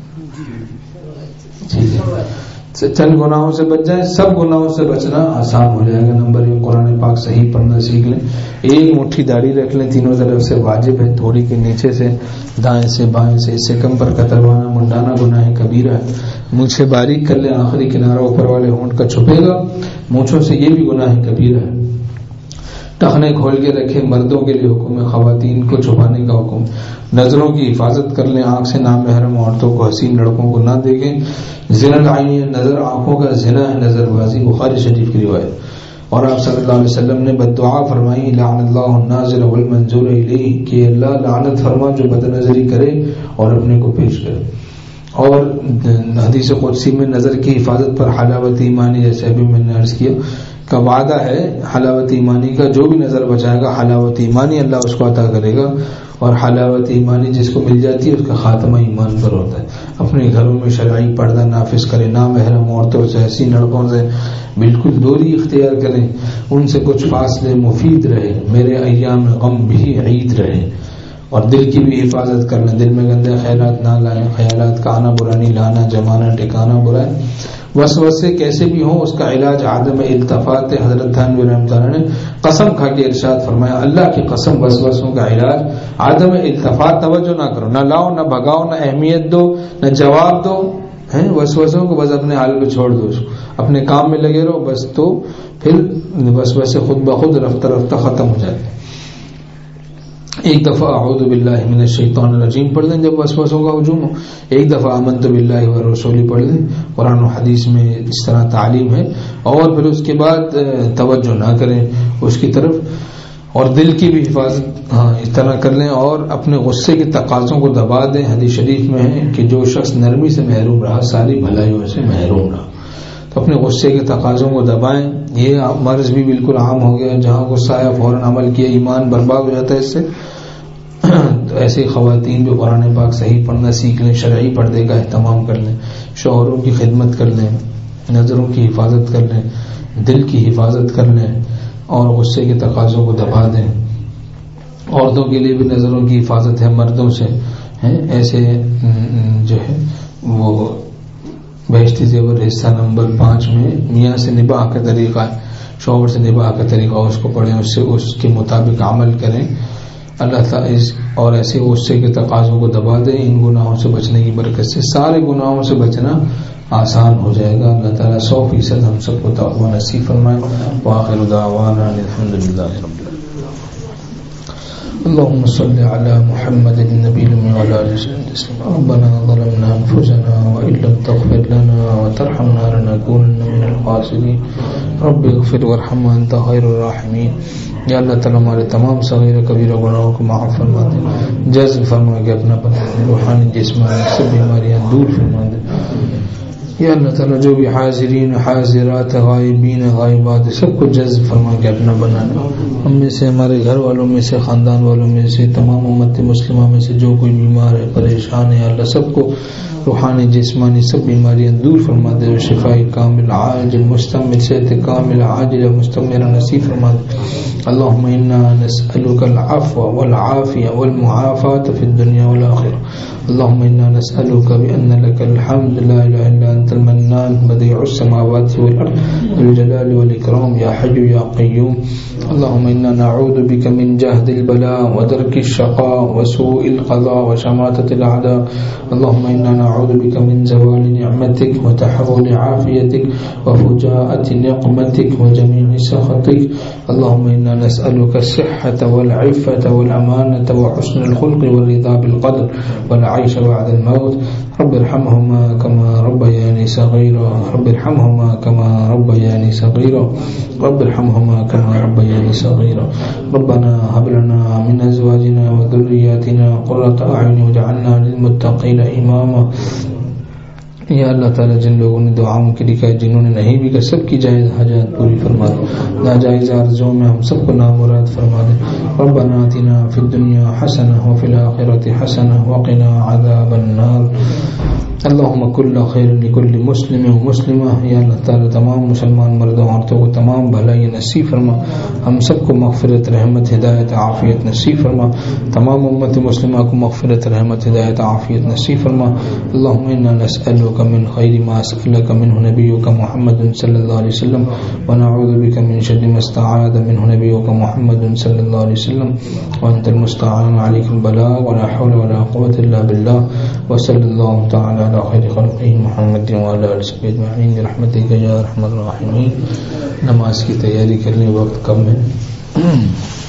چند گناہوں سے بچ جائیں، سب گناہوں سے بچنا آسان ہو جائے گا. نمبر 1 قرآن پاک صحیح پڑھنا سیکھ لیں. ایک مٹھی داڑھی رکھ لیں، تینوں طرف سے واجب ہے، تھوڑی کے نیچے سے، دائیں سے، بائیں سے، اس سے کم پر کتروانا منڈانا گناہ کبیرہ ہے. مونچھیں باریک کر لیں، آخری کنارہ اوپر والے ہونٹ کا چھپے گا مونچھوں سے، یہ بھی گناہ کبیرہ ہے. ٹخنے کھول کے رکھیں، مردوں کے لیے حکم ہے، خواتین کو چھپانے کا حکم. نظروں کی حفاظت کر لیں، آنکھ سے نامحرم عورتوں کو، حسین لڑکوں کو نہ دیکھیں. زنا العین، نظر آنکھوں کا زنا ہے، نظر بازی، بخاری شریف کی روایت. اور آپ صلی اللہ علیہ وسلم نے بد دعا فرمائی، لعن اللہ الناظر والمنظور الیہ، کہ اللہ لعنت فرما جو بد نظری کرے اور اپنے کو پیش کرے. اور حدیث قدسی میں نظر کی حفاظت پر حلاوت ایمانی، جیسے ابھی میں نے عرض کیا، کا وعدہ ہے حلاوت ایمانی کا. جو بھی نظر بچائے گا حلاوت ایمانی اللہ اس کو عطا کرے گا. اور حلاوت ایمانی جس کو مل جاتی ہے اس کا خاتمہ ایمان پر ہوتا ہے. اپنے گھروں میں شرعی پردہ نافذ کریں، نامحرم عورتوں سے، حسین لڑکوں سے بالکل دوری اختیار کریں، ان سے کچھ فاصلے مفید رہے. میرے ایام غم بھی عید رہے. اور دل کی بھی حفاظت کرنا، دل میں گندے خیالات نہ لائیں. خیالات کا آنا برا نہیں، لانا جمانا ٹھکانا برا ہے. وسوسے کیسے بھی ہوں اس کا علاج عدم التفات. حضرت تھانوی رحمۃ اللہ نے قسم کھا کے ارشاد فرمایا، اللہ کی قسم وسوسوں کا علاج عدم التفات. توجہ نہ کرو، نہ لاؤ، نہ بھگاؤ، نہ اہمیت دو، نہ جواب دو. وسوسوں کو بس اپنے حال پہ چھوڑ دو، اس کو اپنے کام میں لگے رہو بس. تو پھر وسوسے خود بخود رفتہ رفتہ ختم ہو جاتے ہیں. ایک دفعہ اعوذ باللہ من الشیطان الرجیم پڑھ لیں جب وسوسوں کا ہجوم ہو. ایک دفعہ آمنت باللہ ورسولہ پڑھ لیں. قرآن و حدیث میں اس طرح تعلیم ہے. اور پھر اس کے بعد توجہ نہ کریں اس کی طرف. اور دل کی بھی حفاظت اس طرح کر لیں، اور اپنے غصے کے تقاضوں کو دبا دیں۔ حدیث شریف میں ہے کہ جو شخص نرمی سے محروم رہا ساری بھلائیوں سے محروم رہا۔ تو اپنے غصے کے تقاضوں کو دبائیں۔ یہ مرض بھی بالکل عام ہو گیا، جہاں غصہ آیا فوراً عمل کیا، ایمان برباد ہو جاتا ہے اس سے۔ تو ایسی خواتین جو قرآن پاک صحیح پڑھنا سیکھ لیں، شرعی پردے کا اہتمام کر لیں، شوہروں کی خدمت کر لیں، نظروں کی حفاظت کر لیں، دل کی حفاظت کر لیں، اور غصے کے تقاضوں کو دبا دیں۔ عورتوں کے لیے بھی نظروں کی حفاظت ہے مردوں سے، ایسے جو ہے وہ بہشتی زیور حصہ نمبر 5 میں میاں سے نباہ کا طریقہ ہے، شوہر سے نباہ کا طریقہ، اس کو پڑھیں، اس کے مطابق عمل کریں۔ اللہ تعالیٰ اور ایسے غصے کے تقاضوں کو دبا دیں۔ ان گناہوں سے بچنے کی برکت سے سارے گناہوں سے بچنا آسان ہو جائے گا۔ اللہ تعالیٰ 100% ہم سب کو تقویٰ نصیب فرمائے۔ وآخر دعوانا الحمدللہ رب العالمین۔ اللهم صل على محمد النبي الأمي وعلى آله وسلم۔ ربنا ظلمنا أنفسنا وإن لم تغفر لنا وترحمنا لنكونن من الخاسرين۔ رب اغفر وارحم وأنت خير الراحمين۔ یا اللہ تعالیٰ ہمارے تمام صغیر کبیرہ گناہوں کو معاف فرما دے، جزم فرما کے اپنا بنا دے، روحانی جسمانی سب بیماریاں دور فرما دے۔ یا اللہ تعالیٰ جو بھی حاضرین حاضرات غائبین غائبات سب کو جذب فرما کے اپنا بنانا۔ ہم میں سے، ہمارے گھر والوں میں سے، خاندان والوں میں سے، تمام امت مسلمہ میں سے جو کوئی بیمار ہے پریشان ہے، اللہ سب کو روحانی جسمانی سب بیماریاں دور فرما دے، شفاء کامل عاجل مستمر صحت کامل عاجل مستمر نصیب فرما دے۔ اللهم إنا نسألك العفو والعافية والمعافاة في الدنيا والآخرة۔ اللهم إنا نسألك بأن لك الحمد لا إله إلا أنت المنان بديع السماوات والأرض ذو الجلال والإكرام يا حي يا قيوم۔ اللهم إنا نعوذ بك من جهد البلاء ودرك الشقاء وسوء القضاء وشماتة الأعداء۔ اللهم إنا نعوذ بك من زوال نعمتك وتحول عافيتك وفجاءة نقمتك وجميع سخطك۔ اللهم إنا نسألك الصحة والعفة والأمانة وحسن الخلق والرضا بالقدر والعيش بعد الموت۔ رب ارحمهما كما ربياني صغيرا، رب ارحمهما كما ربياني صغيرا، رب ارحمهما كما ربياني صغيرا۔ ربنا هب لنا من أزواجنا وذرياتنا قرة أعين واجعلنا للمتقين إماما۔ یا اللہ تعالیٰ جن لوگوں نے دعاؤں کے لکھا ہے، جنہوں نے نہیں بھی کہا، سب کی جائز حاجات پوری فرما دے، ناجائز آرزوں میں ہم سب کو نامراد فرما دے۔ ربنا آتنا فی الدنیا حسنہ وفی الآخرۃ حسنہ وقنا عذاب النار۔ اللہم کل خیر لکل مسلم و مسلمہ۔ یا اللہ تعالیٰ تمام مسلمان مردوں عورتوں کو تمام بھلائی نصیب فرما، ہم سب کو مغفرت رحمت ہدایت عافیت نصیب فرما، تمام امت مسلمہ کو مغفرت رحمت ہدایت عافیت نصیب فرما۔ اللہم انا نسألک من خیر ما سألک منہ نبیک محمد صلی اللہ علیہ وسلم ونعوذ بک من شر ما استعاذ منہ نبیک محمد صلی اللہ علیہ وسلم وانت المستعان علیک البلاغ ولا حول ولا قوة الا باللہ وصلی اللہ تعالی علی خیر خلقہ محمد وعلی آلہ وصحبہ اجمعین برحمتک یا ارحم الراحمین۔ نماز کی تیاری کرنے وقت کم ہے۔